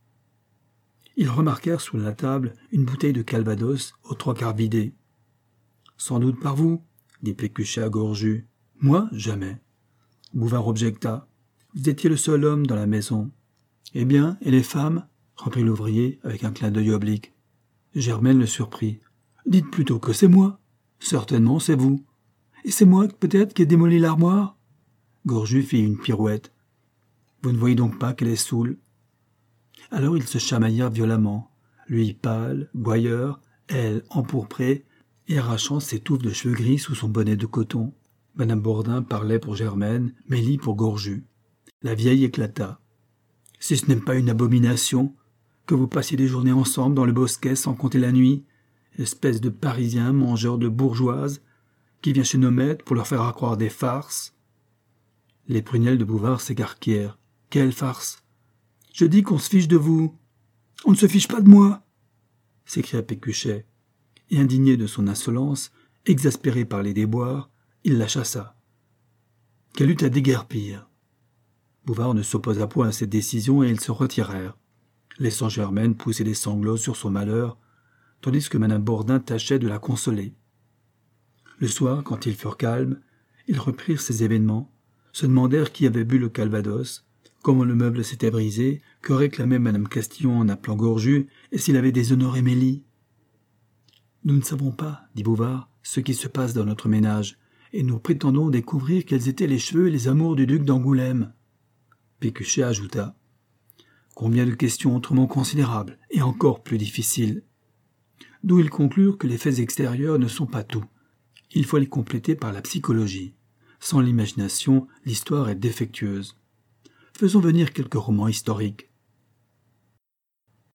Ils remarquèrent sous la table une bouteille de calvados aux 3/4 vidée. « Sans doute par vous, » dit Pécuchet à Gorju. « Moi, jamais. » Bouvard objecta. « Vous étiez le seul homme dans la maison. »« Eh bien, et les femmes ?» reprit l'ouvrier avec un clin d'œil oblique. Germaine le surprit. « Dites plutôt que c'est moi. Certainement, c'est vous. Et c'est moi, peut-être, qui ai démoli l'armoire ?» Gorju fit une pirouette. « Vous ne voyez donc pas qu'elle est saoule ?» Alors ils se chamaillèrent violemment, lui pâle, gouailleur, elle empourprée, et arrachant ses touffes de cheveux gris sous son bonnet de coton. Madame Bourdin parlait pour Germaine, Mélie pour Gorju. La vieille éclata. « Si ce n'est pas une abomination, que vous passiez des journées ensemble dans le bosquet sans compter la nuit, espèce de Parisien mangeur de bourgeoises, qui vient chez nos maîtres pour leur faire accroire des farces. » Les prunelles de Bouvard s'écarquillèrent. « Quelle farce ?»« Je dis qu'on se fiche de vous. »« On ne se fiche pas de moi !» s'écria Pécuchet. Et indigné de son insolence, exaspéré par les déboires, il la chassa. Qu'elle eut à déguerpir. Bouvard ne s'opposa point à cette décision et ils se retirèrent, laissant Germaine pousser des sanglots sur son malheur, tandis que Madame Bourdin tâchait de la consoler. Le soir, quand ils furent calmes, ils reprirent ces événements, se demandèrent qui avait bu le calvados, comment le meuble s'était brisé, que réclamait Madame Castillon en appelant Gorju, et s'il avait déshonoré Mélie. « Nous ne savons pas, dit Bouvard, ce qui se passe dans notre ménage, et nous prétendons découvrir quels étaient les cheveux et les amours du duc d'Angoulême. » Pécuchet ajouta. « Combien de questions autrement considérables, et encore plus difficiles. » D'où ils conclurent que les faits extérieurs ne sont pas tout. Il faut les compléter par la psychologie. Sans l'imagination, l'histoire est défectueuse. Faisons venir quelques romans historiques.